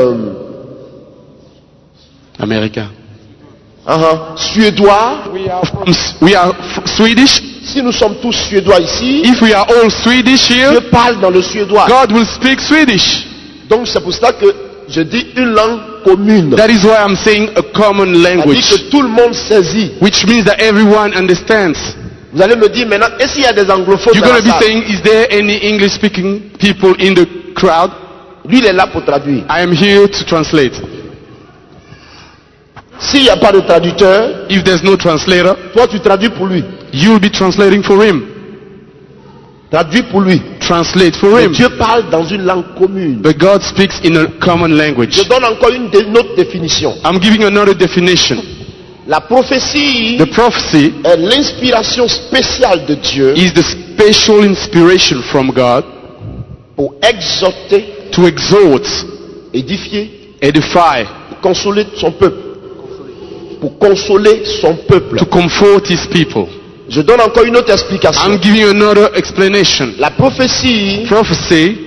America. suédois. We are Swedish. Si nous sommes tous suédois ici, If we are all Swedish Dieu here, parle dans le suédois. God will speak Swedish. Donc c'est pour ça que je dis une langue commune. That is why I'm saying a common C'est-à-dire language, que tout le monde saisit. which means that everyone understands. Vous allez me dire maintenant, est-ce qu'il y a des anglophones You're dans going la to be salle? saying, is there any English-speaking people in the crowd? Lui, il est là pour traduire. I am here to translate. S'il n'y a pas de traducteur, If there's no translator, toi tu traduis pour lui. you'll be translating for him. Traduis pour lui. Translate for Mais him. Dieu parle dans une langue commune. But God speaks in a common language. Je donne encore une autre définition. I'm giving another definition. La prophétie The prophecy est l'inspiration spéciale de Dieu is the special inspiration from God pour exhorter, to exhort, édifier, edify, consoler son peuple. Pour consoler son peuple. to comfort his people. Je donne encore une autre explication. I'm giving you another explanation. La prophétie Prophecy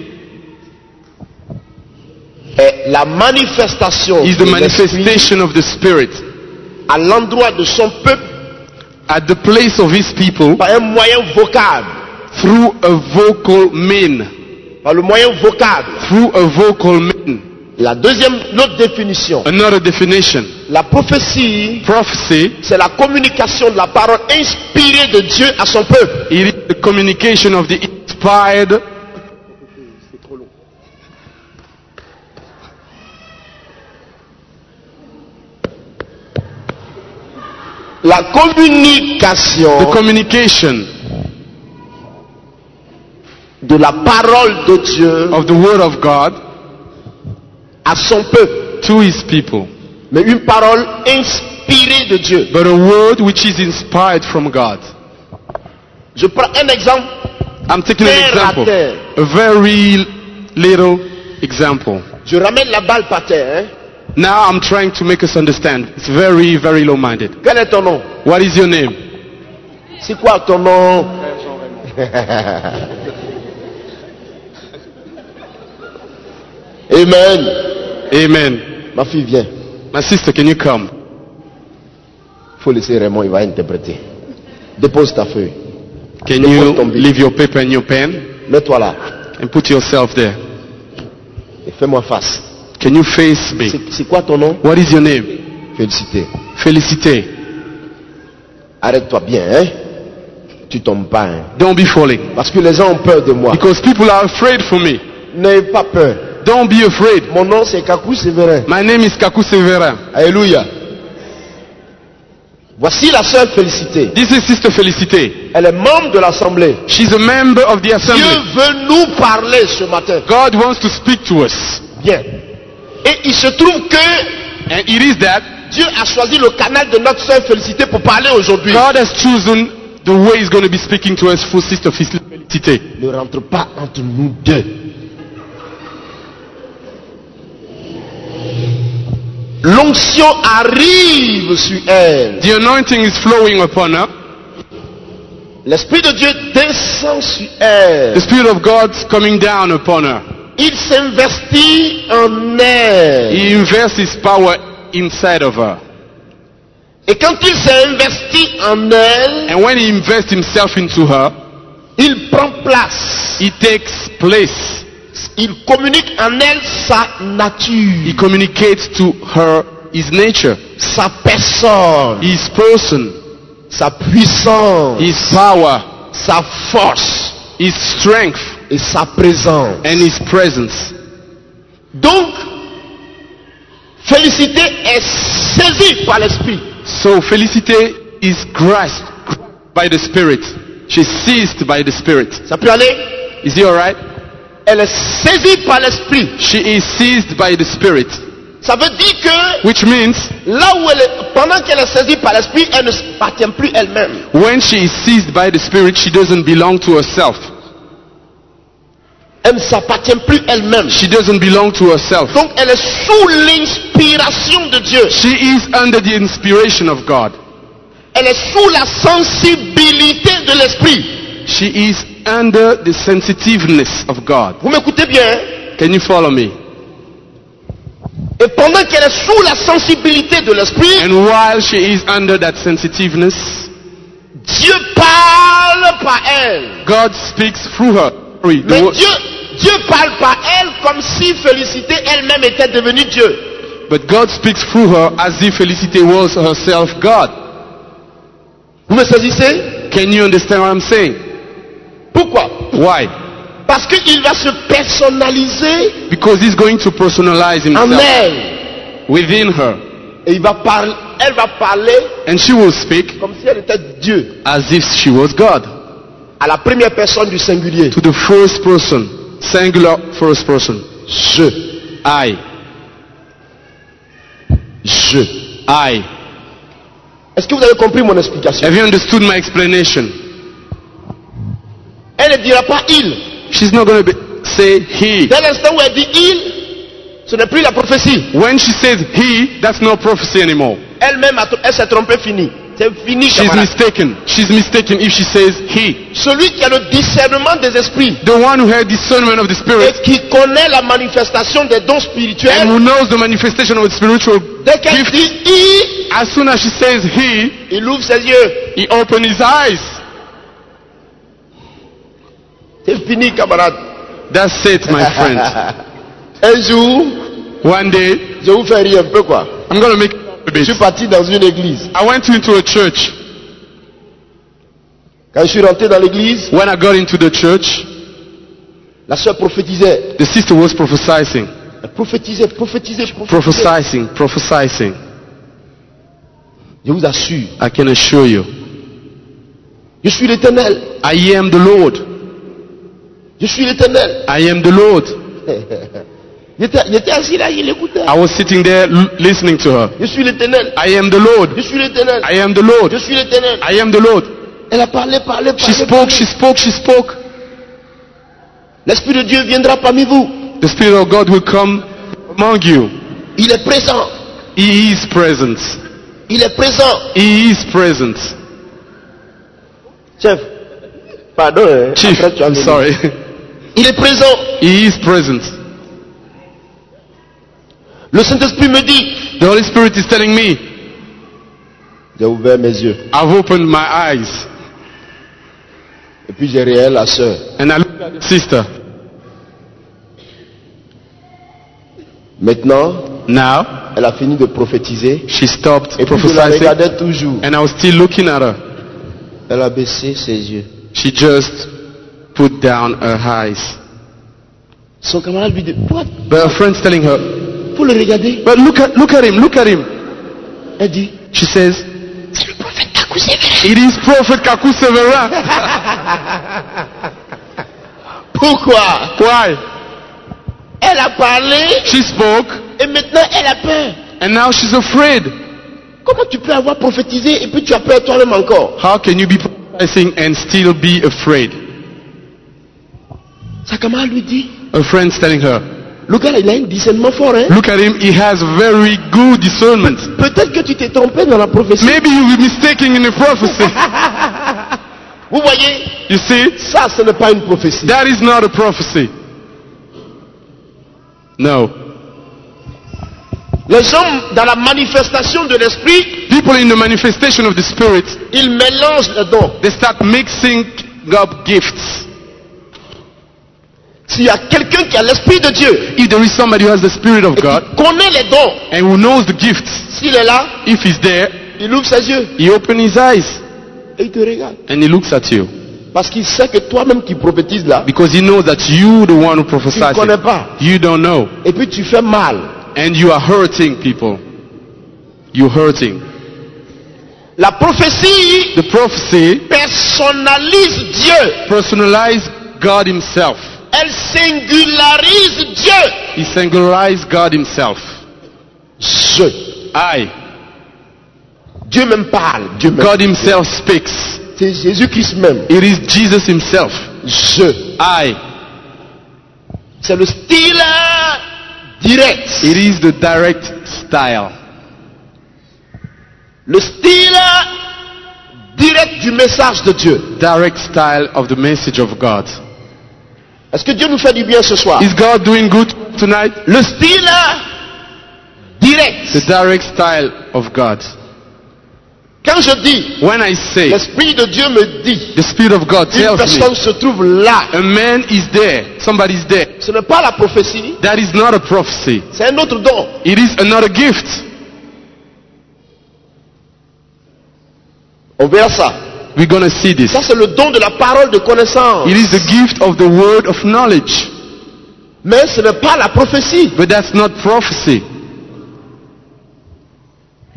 est la manifestation is de the l'Esprit manifestation of the Spirit à l'endroit de son peuple at the place of his people par un moyen vocable. through a vocal mean. Par le moyen vocable. Through a vocal mean. L'autre définition. Another definition. La prophétie, Prophecy c'est la communication de la parole inspirée de Dieu à son peuple. it is the communication of the inspired. La communication The communication de la parole de Dieu of the word of God à son peuple. to his people. Mais une parole inspirée de Dieu. But a word which is inspired from God. Je prends un exemple. I'm taking an Terre à example. terre. A very little example. Je ramène la balle par terre. Hein. Now I'm trying to make us understand. It's very, very low-minded. Quel est ton nom? What is your name? C'est quoi ton nom? Amen. Amen. Ma fille, viens. My sister, can you come? Faut laisser Raymond, il va interpréter. Dépose ta feuille. Can Dépose you ton bic. leave your paper and your pen Mets-toi là. and put yourself there? Et fais-moi face. Can you face me? C'est quoi ton nom? What is your name? Félicité. Félicité. Arrête-toi bien, hein. Tu tombes pas, hein. Don't be falling. Parce que les gens ont peur de moi. Because people are afraid for me. N'aie pas peur. Don't be afraid. Mon nom c'est Kakou Séverin. My name is Kaku Severa. Alléluia. Voici la sœur Félicité. This is Sister Félicité. Elle est membre de l'assemblée. She's a member of the Dieu assembly. veut nous parler ce matin. God wants to speak to us. Bien. Et il se trouve que And it is that Dieu a choisi le canal de notre sœur Félicité pour parler aujourd'hui. God has chosen the way He's going to be speaking to us for Sister Félicité. Ne rentre pas entre nous deux. L'onction arrive sur elle. The anointing is flowing upon her. L'Esprit de Dieu descend sur elle. The Spirit of God's coming down upon her. Il s'investit en elle. He invests His power inside of her. Et quand il s'est investi en elle, And when He invests Himself into her, il prend place. He takes place. Il communique en elle sa He nature, communicates to her His nature, sa personne, His person, sa puissance, His power, sa force His strength, et sa présence. and His presence. Donc, Félicité est saisie par l'Esprit. So Felicity is grasped by the Spirit. She's seized by the Spirit. Ça peut aller? Is he alright? Elle est saisie par l'Esprit. She is seized by the Spirit. Ça veut dire que Which means là où elle est, pendant qu'elle est saisie par l'Esprit, elle ne s'appartient plus elle-même. when she is seized by the Spirit, she doesn't belong to herself. Elle ne s'appartient plus elle-même. She doesn't belong to herself. Donc elle est sous l'inspiration de Dieu. She is under the inspiration of God. Elle est sous la sensibilité de l'Esprit. She is under the sensitiveness of God. Vous m'écoutez bien? Hein? Can you follow me? Et pendant qu'elle est sous la sensibilité de l'Esprit, And while she is under that sensitiveness, Dieu parle par elle. God speaks through her. Sorry, the Mais wo- Dieu parle par elle comme si Félicité elle-même était devenue Dieu. But God speaks through her as if Felicity was herself God. Vous me saisissez? Can you understand what I'm saying? Pourquoi? Why? Parce qu'il va se personnaliser Because He's going to personalize en Himself elle. within her. Et elle va parler and she will speak comme si elle était Dieu. as if she was God. À la première personne du singulier. To the first person, singular first person. Je. I. Est-ce que vous avez compris mon explication? Have you understood my explanation? Elle ne dira pas il. She's not going to say he. Dès l'instant où elle dit il, ce n'est plus la prophétie. When she says he, that's not prophecy anymore. Elle-même, elle s'est trompée, fini. C'est fini, She's camarade. mistaken. She's mistaken if she says he. Celui qui a le discernement des esprits The one who has discernment of the et Spirit qui connaît la manifestation des dons and spirituels, who knows the manifestation of the spiritual dès qu'elle gift, dit il, as soon as she says he, il ouvre ses yeux. he opens his eyes. C'est fini, camarade. That's it, my friend. Un jour, One day, je vous fais rire un peu, quoi. I'm going to make a Je bit. suis parti dans une église. I went into a church. Quand je suis rentré dans l'église, When I got into the church, la sœur prophétisait. the sister was prophesying. Elle prophétisait. Prophesying. Je vous assure, I can assure you. je suis l'Éternel. I am the Lord. Je suis l'Éternel. I am the Lord. Il était assis là, il écoutait. I was sitting there listening to her. Je suis l'Éternel. I am the Lord. Je suis l'Éternel. I am the Lord. Je suis l'Éternel. I am the Lord. Elle a parlé. She spoke. L'Esprit de Dieu viendra parmi vous. The Spirit of God will come among you. Il est présent. He is present. Il est présent. He is present. Chef, pardon. Hein. Chief, Après, tu as I'm venu. sorry. Il est présent. He is present. Le Saint-Esprit me dit. The Holy Spirit is telling me, J'ai ouvert mes yeux. I've opened my eyes. Et puis j'ai réel la sœur. And I looked at the sister. Maintenant, Now, elle a fini de prophétiser. she stopped Et puis je la prophesying. regardais toujours. And I was still looking at her. Elle a baissé ses yeux. She just put down her eyes. Son camarade lui dit, what? But her friend's telling her, Faut le regarder. but look at him. Elle dit, She says, c'est le prophète Kakou Sévérin. it is Prophet Kaku Severin. Pourquoi? Why? Elle a parlé She spoke, et maintenant elle a peur. and now she's afraid. Comment tu peux avoir prophétisé et puis tu as peur toi-même encore? How can you be prophesying and still be afraid? Sa camarade lui dit, Her friend's telling her, le gars là, il a un discernement fort, hein? look at him, he has very good discernment. Peut-être que tu t'es trompé dans la prophétie. Maybe you will be mistaken in a prophecy. Vous voyez, You see, ça ce n'est pas une prophétie. that is not a prophecy. No. Les hommes dans la manifestation de l'esprit, People in the manifestation of the Spirit, ils mélangent les dons. they start mixing up gifts. S'il y a quelqu'un qui a l'esprit de Dieu, If there is somebody who has the Spirit of et God qui connaît les dons, and who knows the gifts, s'il est là, if he's there, il ouvre ses yeux he opens his eyes et il te regarde. and he looks at you. Parce qu'il sait que toi-même qui prophétises là, Because he knows that you, the one who tu ne prophesies, connais pas. you don't know. Et puis tu fais mal. And you are hurting people. You're hurting. La prophétie The prophecy personnalise Dieu. personalized God himself. Elle singularise Dieu. He singularized God himself. Je. I. Dieu même parle. Dieu même. God himself speaks. C'est Jésus-Christ même. It is Jesus himself. Je. I. C'est le style direct. It is the direct style. Le style direct du message de Dieu. Direct style of the message of God. Est-ce que Dieu nous fait du bien ce soir? Is God doing good tonight? Le style direct. The direct style of God. Quand je dis, When I say, l'Esprit de Dieu me dit, the Spirit of God une tells personne me, se trouve là. a man is there, somebody is there. Ce n'est pas la prophétie, That is not a prophecy. c'est un autre don. It is another gift. On verra ça. We're going to see this. Ça, c'est le don de la parole de connaissance. It is the gift of the word of knowledge. Mais ce n'est pas la prophétie. But that's not prophecy.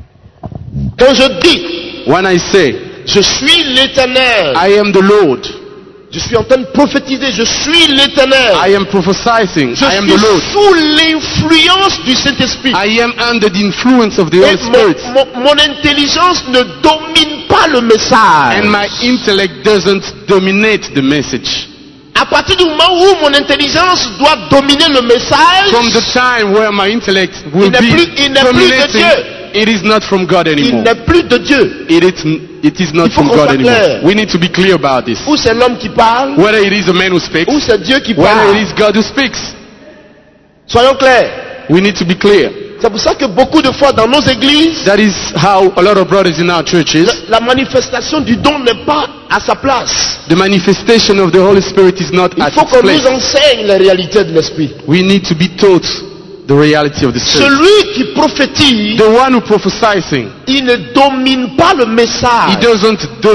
Quand je dis, when I say, je suis l'Éternel, I am the Lord, je suis en train de prophétiser, je suis l'Éternel. I am prophesying, Je I am suis the Lord. sous l'influence du Saint-Esprit. I am under the influence of the Et Holy Spirit. mon intelligence ne domine pas le message. And my intellect doesn't dominate the message. À partir du moment où mon intelligence doit dominer le message, From the time where my intellect will Il n'est plus de dominating, Dieu. it is not from God il anymore. n'est plus de Dieu. It is not Il faut from qu'on God soit anymore. clair. We need to be clear about this. Ou c'est l'homme qui parle, Whether it is a man who speaks, ou c'est Dieu qui whether parle. it is God who speaks, Soyons clairs. we need to be clear. C'est pour ça que beaucoup de fois dans nos églises, That is how a lot of brothers in our churches, la manifestation du don n'est pas à sa place. the manifestation of the Holy Spirit is not Il at faut its qu'on place. nous enseigne les réalités de l'Esprit. We need to be taught the reality of the Spirit. Celui qui prophétise, The one who prophesizing, il ne domine pas le he message. doesn't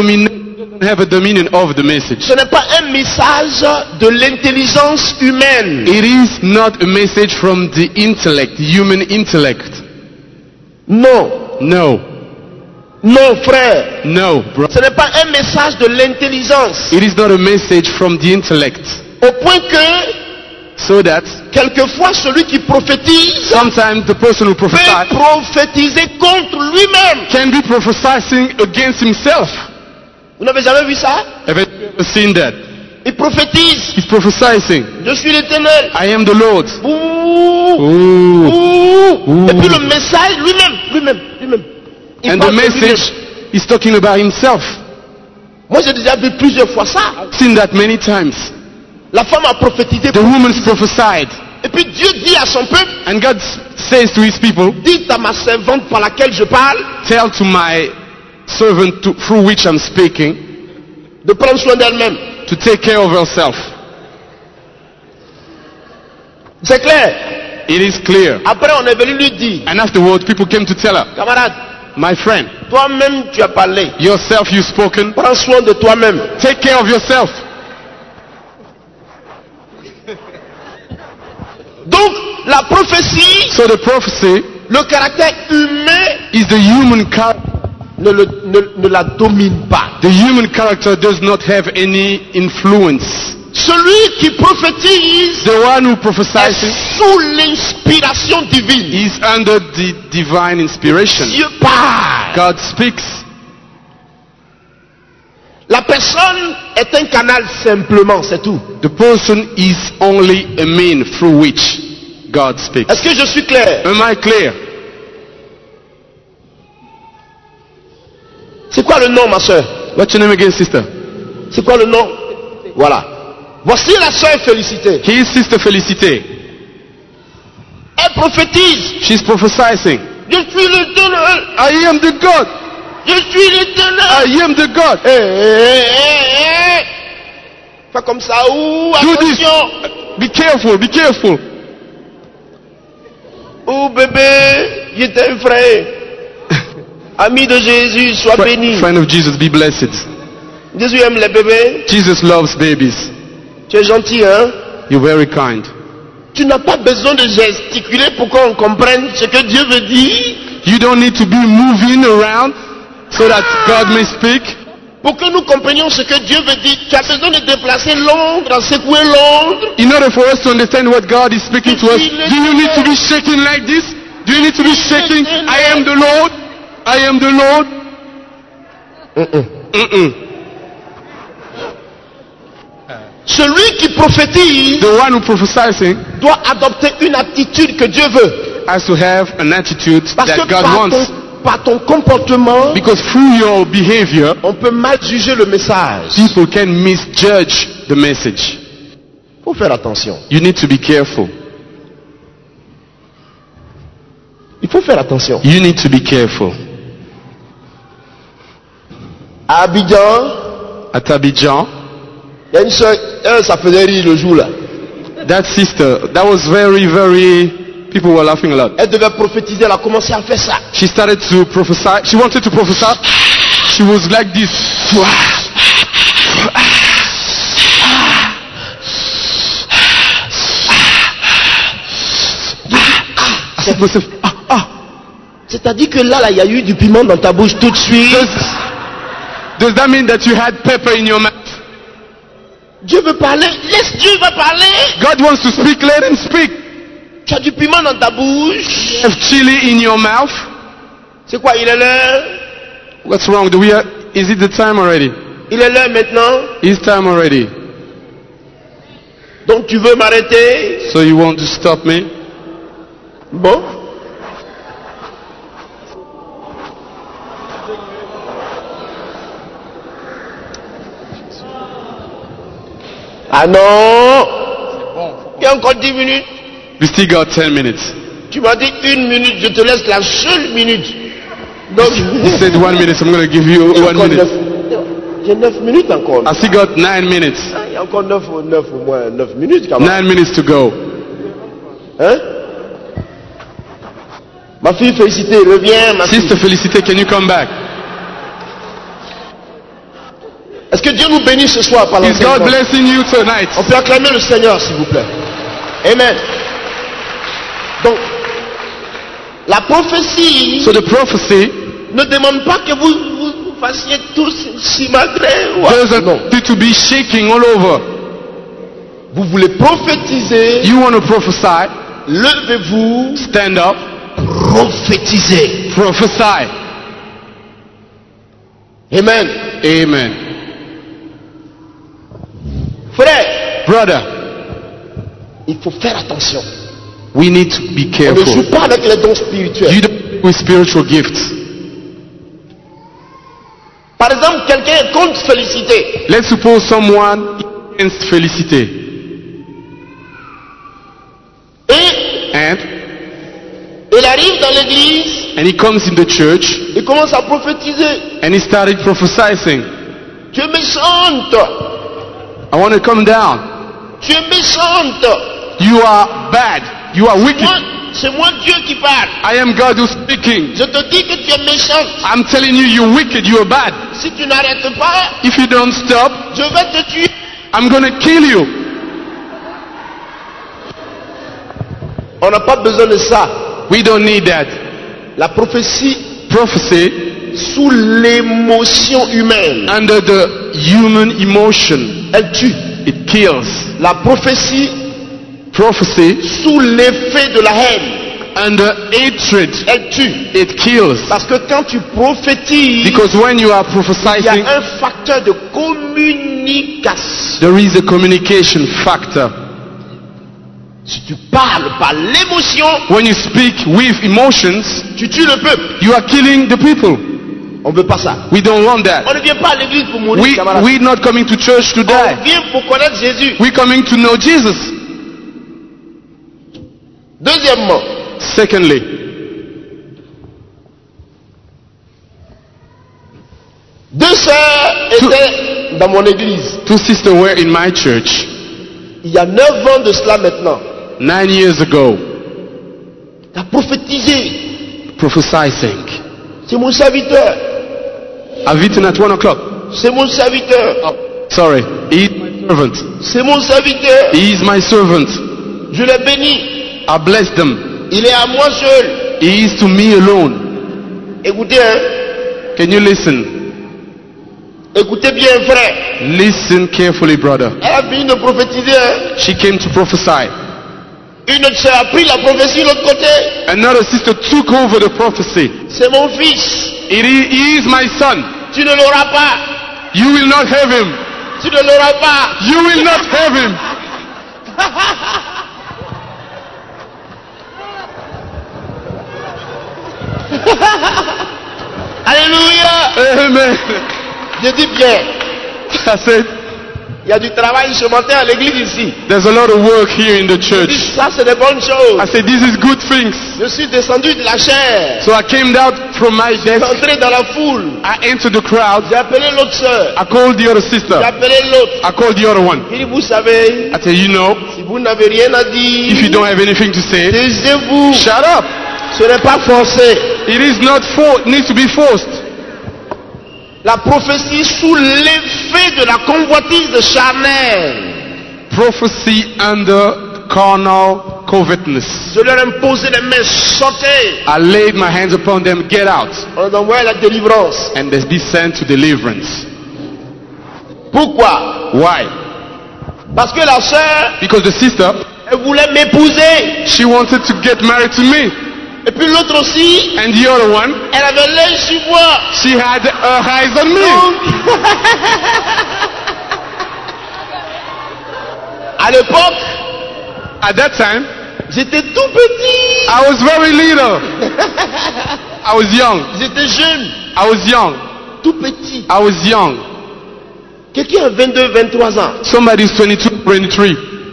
have a dominion of the message. Ce n'est pas un message de l'intelligence humaine. It is not a message from the intellect, the human intellect. Non, No, non frère. no, bro. Ce n'est pas un message de l'intelligence. It is not a message from the intellect. Au point que, So that quelquefois, celui qui prophétise sometimes the person who peut prophesies prophétiser contre lui-même. can be prophesying against himself. Vous n'avez jamais vu ça? Have you ever seen that? Il prophétise. He's prophesying, Je suis l'Éternel. I am the Lord. Ouh, Ooh. ouh. Et puis le message lui-même. Il And the parle de message lui-même. is talking about himself. Moi j'ai déjà vu plusieurs fois ça. I've seen that many times. La femme a prophétisé. The woman's prophesied. Et puis Dieu dit à son peuple, And God says to his people, dites à ma servante par laquelle je parle, tell to my servant through which I'm speaking de prendre soin d'elle-même. to take care of herself. C'est clair. It is clear. Après on est venu lui dire, And afterwards, people came to tell her, camarade, my friend, toi-même tu as parlé. yourself you've spoken, Prends soin de toi-même. take care of yourself. Donc la prophétie, So the prophecy le caractère humain is the human character. ne la domine pas. The human character does not have any influence. Celui qui prophétise The one who est prophesies sous l'inspiration divine. is under the divine inspiration. Dieu parle. God speaks. La personne est un canal simplement, c'est tout. The person is only a mean through which God speaks. Est-ce que je suis clair? Am I clear? C'est quoi le nom, ma soeur? What's your name again, sister? C'est quoi le nom? Voilà. Voici la soeur Félicité. He is Sister Felicité. Elle prophétise. She's prophesying. Je suis l'Éternel. I am the God. Je suis l'Éternel. I am the God. Fais comme ça. Ouh, Do this. attention. Be careful. Be careful. Ouh, bébé, je t'ai effrayé. Ami de Jésus, sois béni. Friend of Jesus, be blessed. Jésus aime les bébés. Jesus loves babies. Tu es gentil, hein? You're very kind. Tu n'as pas besoin de gesticuler pour qu'on comprenne ce que Dieu veut dire. You don't need to be moving around so that God may speak. Pour que nous comprenions ce que Dieu veut dire, tu as besoin de déplacer Londres, secouer Londres. In order for us to understand what God is speaking to us, do you need to be shaking like this? Do you need to be shaking? I am the Lord. I am the Lord. Celui qui prophétise The one who prophesies doit adopter une attitude que Dieu veut. has to have an attitude Parce that que God wants. par ton comportement, Because through your behavior, on peut mal juger le message. people can misjudge the message. Il faut faire attention. You need to be careful. Il faut faire attention. You need to be careful. À Abidjan, At Abidjan, il y a une soeur, ça faisait rire le jour là. that sister, that was very, people were laughing a lot. Elle devait prophétiser, elle a commencé à faire ça. She started to prophesy. She wanted to prophesy. She was like this. I said to myself, C'est-à-dire que là, il y a eu du piment dans ta bouche tout de suite. Does that mean that you had pepper in your mouth? Dieu veut parler, laisse Dieu va parler. God wants to speak, let him speak. Tu as du piment dans ta bouche. You have chili in your mouth. C'est quoi, il est l'heure? What's wrong? Is it the time already? Il est l'heure maintenant. It's time already. Donc tu veux m'arrêter? So you want to stop me? Bon. Ah non. Il y a encore 10 minutes. We still got 10 minutes. Tu m'as dit 1 minute, je te laisse la seule minute. Donc, He said 1 minute, I'm going to give you 1 minute. J'ai 9 minutes encore. I still got 9 minutes. Il y a encore 9 au moins 9 minutes quand même. 9 minutes to go. Hein? Ma fille Félicité, reviens ma fille. Sister Felicité, can you come back? Est-ce que Dieu nous bénit ce soir par Is God l'enseignement? blessing you tonight? On peut acclamer le Seigneur s'il vous plaît. Amen. Donc, la prophétie So the prophecy ne demande pas que vous fassiez tous si malgré. doesn't Non. need to be shaking all over. Vous voulez prophétiser, You want to prophesy? levez-vous, Stand up. prophétisez. Prophesy. Amen. Amen. Frère, Brother, il faut faire attention. we need to be On ne careful. joue pas avec les dons spirituels. You don't play with spiritual gifts. Par exemple, quelqu'un est contre Félicité. Let's suppose someone is against Felicité. Et And il arrive dans l'église, he comes in the church il commence à prophétiser. and he started prophesying. Tu es méchante. I want to come down. Tu es méchante. You are bad. You are wicked. C'est moi Dieu qui parle. I am God who's speaking. Je te dis que tu es méchante. I'm telling you, you're wicked. You're bad. Si tu n'arrêtes pas, If you don't stop, je vais te tuer. I'm going to kill you. On n'a pas besoin de ça. We don't need that. La prophétie Prophecy sous l'émotion humaine, under the human emotion, elle tue. it kills. La prophétie Prophecy sous l'effet de la haine, under hatred, elle tue. it kills. Parce que quand tu prophétises, Because when you are il y prophesying, a un facteur de communication. there is a communication factor. Si tu parles par l'émotion, When you speak with emotions, tu tues le peuple. you are killing the people. On ne veut pas ça. We don't want that. On ne vient pas à l'église pour mourir, camarade. We're not coming to church to On die. vient pour connaître Jésus. We're coming to know Jesus. Deuxièmement, Secondly, deux sœurs étaient dans mon église. 2 sisters were in my church Il y a 9 ans de cela maintenant. 9 years ago, Tu as prophétisé. prophesying. C'est mon serviteur. I've eaten at 1 o'clock. C'est mon serviteur. Sorry, he is my servant. C'est mon serviteur. He is my servant. Je l'ai béni. I bless them. Il est à moi seul. He is to me alone. Écoutez, hein. Can you listen? Écoutez bien, frère. Listen carefully, brother. Elle a fini de prophétiser. Hein. She came to prophesy. Une autre sœur a pris la prophétie de l'autre côté. Another sister took over the prophecy. C'est mon fils. He is my son. Tu ne l'auras pas. You will not have him. Tu ne l'auras pas. You will not have him. Alléluia. Amen. Je dis bien, I said, il y a du travail ce matin à l'église ici. there's a lot of work here in the Je church. dis, ça c'est des bonnes choses. I said, this is good things. Je suis descendu de la chair. So I came down from my Je suis desk. entré dans la foule. I entered the crowd. J'ai appelé l'autre sœur. I called the other sister. J'ai appelé l'autre. I called the other one. Il dit, vous savez, I said, you know, si vous n'avez rien à if you dire, don't have anything to say, taisez-vous. shut up. Ce n'est pas forcé. It is not needs to be forced. La prophétie sous l'effet de la convoitise charnelle. Prophecy under carnal covetousness. Je leur imposais les mains, sortez. I laid my hands upon them, get out. On envoyait la délivrance. And they be sent to deliverance. Pourquoi? Why? Parce que la sœur, Because the sister, elle voulait m'épouser. she wanted to get married to me. Et puis l'autre aussi, And the other one, elle avait l'œil sur moi. she had her eyes on me. À l'époque, At that time, j'étais tout petit. I was very little. I was young. J'étais jeune, I was young. tout petit. I was young. Quelqu'un a 22, 23 ans. Somebody's 22, 23.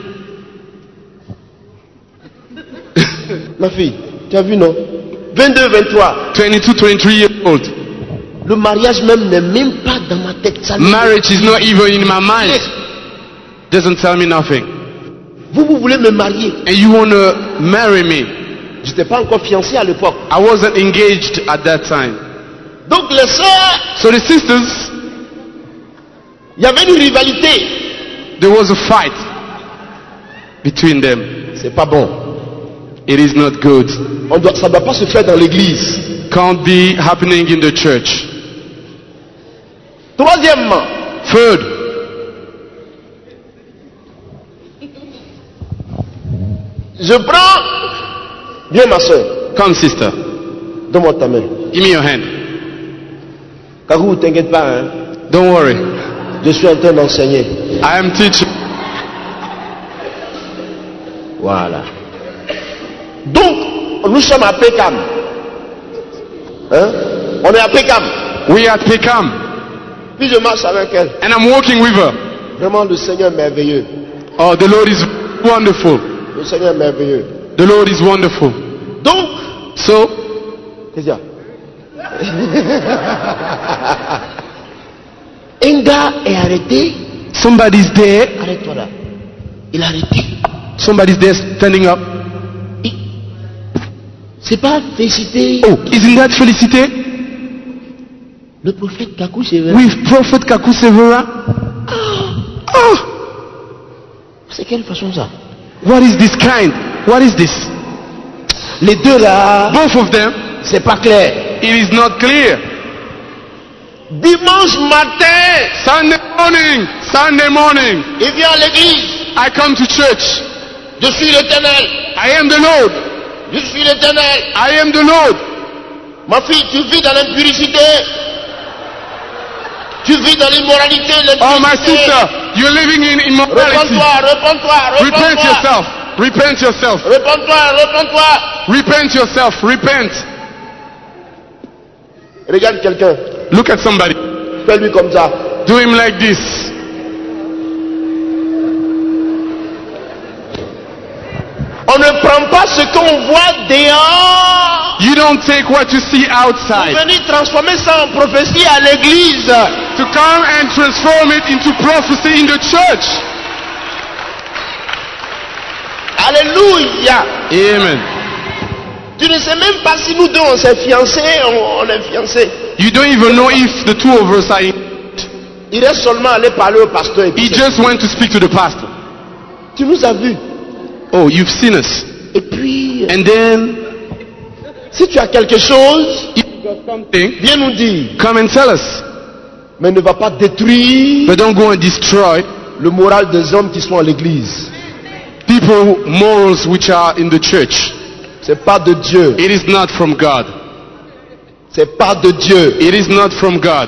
Ma fille, tu as vu, non? 22, 23. 22, 23 years old. Le mariage même n'est même pas dans ma tête. Ça Marriage is not even in my mind. Doesn't tell me nothing. Vous voulez me marier. And you want to marry me. Je n'étais pas encore fiancé à l'époque. I wasn't engaged at that time. Donc les sœurs, So the sisters, il y avait une rivalité. there was a fight between them. C'est pas bon. It is not good. Ça ne doit pas se faire dans l'église. Can't be happening in the church. Troisièmement, Third, je prends. Viens ma soeur, come sister, donne-moi ta main. give me your hand. Karou, t'inquiète pas, hein. Don't worry. Je suis en train d'enseigner. I am teaching. Voilà. Donc, nous sommes à Pécam. Hein? On est à Pécam. We at Peckham, Puis je marche avec elle. and I'm walking with her. Vraiment, le Seigneur est merveilleux. Oh, the Lord is wonderful. Le Seigneur est merveilleux. The Lord is wonderful. Donc, So, qu'est-ce qu'il y a? Un gars est arrêté. somebody's there. Arrête-toi là. Il est arrêté. Somebody's there standing up. C'est pas félicité. Oh, isn't that Felicité? Le prophète Kakou Severa. With Prophet Kaku Severa? Oh, C'est quelle façon ça? what is this kind? What is this? Les deux là, Both of them, c'est pas clair. it is not clear. Dimanche matin, Sunday morning, il vient à l'église. I come to church. Je suis l'Éternel. I am the Lord. Je suis l'Éternel. I am the Lord. Ma fille, tu vis dans l'impurité. Tu vis dans l'immoralité. Oh, my l'impurité. sister, you're living in immorality. Repends-toi. Repent yourself. Repent yourself. Repends-toi. Repent yourself. Repent. Regarde quelqu'un. Look at somebody. Fais-lui comme ça. Do him like this. On ne prend pas ce qu'on voit dehors. You don't take what you see outside. Venir transformer ça en prophétie à l'église. To come and transform it into prophecy in the church. Alléluia. Amen. Tu ne sais même pas si nous deux on s'est fiancés, on est fiancés. You don't even know if the two of us are in. Il est seulement allé parler au pasteur. Et puis He just went to speak to the pastor. tu nous as vus. Oh, you've seen us. Et puis, And then, si tu as quelque chose, if you got something, viens nous dire. come and tell us. Mais ne va pas détruire But don't go and destroy le moral des hommes qui sont à l'église. people morals which are in the church. C'est pas de Dieu. It is not from God. C'est pas de Dieu. It is not from God.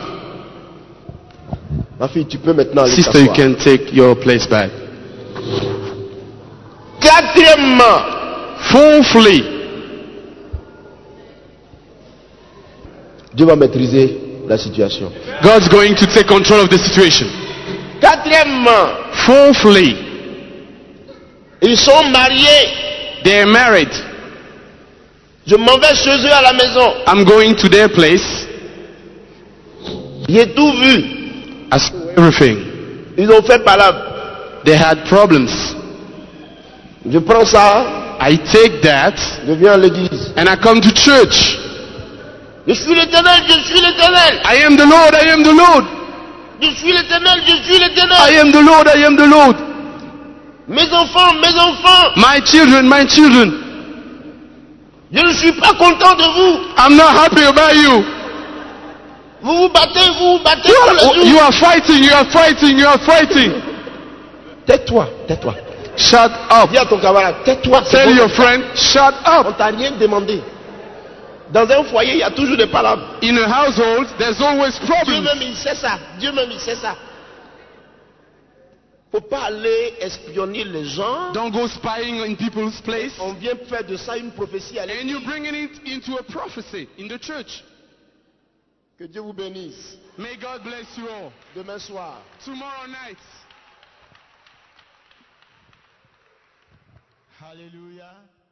Ma fille, tu peux maintenant aller Sister, you t'asseoir. can take your place back. Quatrièmement, Fourthly, Dieu va maîtriser la situation. God's going to take control of the situation. Quatrièmement, Fourthly, ils sont mariés. they're married. Je m'en vais chez eux à la maison. I'm going to their place. J'ai tout vu. I saw everything. Ils ont fait palabre. They had problems. Je prends ça, I take that je viens à l'église. and I come to church. Je suis l'Éternel, je suis l'Éternel. I am the Lord, I am the Lord. Je suis l'Éternel, je suis I l'Éternel. am the Lord, I am the Lord. Mes enfants, My children, my children. je ne suis pas content de vous. I'm not happy about you. Vous vous battez tous les jours. You are fighting, you are fighting, you are fighting. Tais-toi. Shut up. Dis à ton camarade, tais-toi. c'est Tell bon. your friend, shut On up. t'a rien demandé. Dans un foyer, il y a toujours des palabres. In a household, there's always Dieu problems. même, il sait ça. Faut pas aller espionner les gens. Don't go spying in people's place. On vient faire de ça une prophétie à And l'église. you're bringing it into a prophecy in the church. Que Dieu vous bénisse. May God bless you all. Demain soir. Tomorrow night. Alléluia.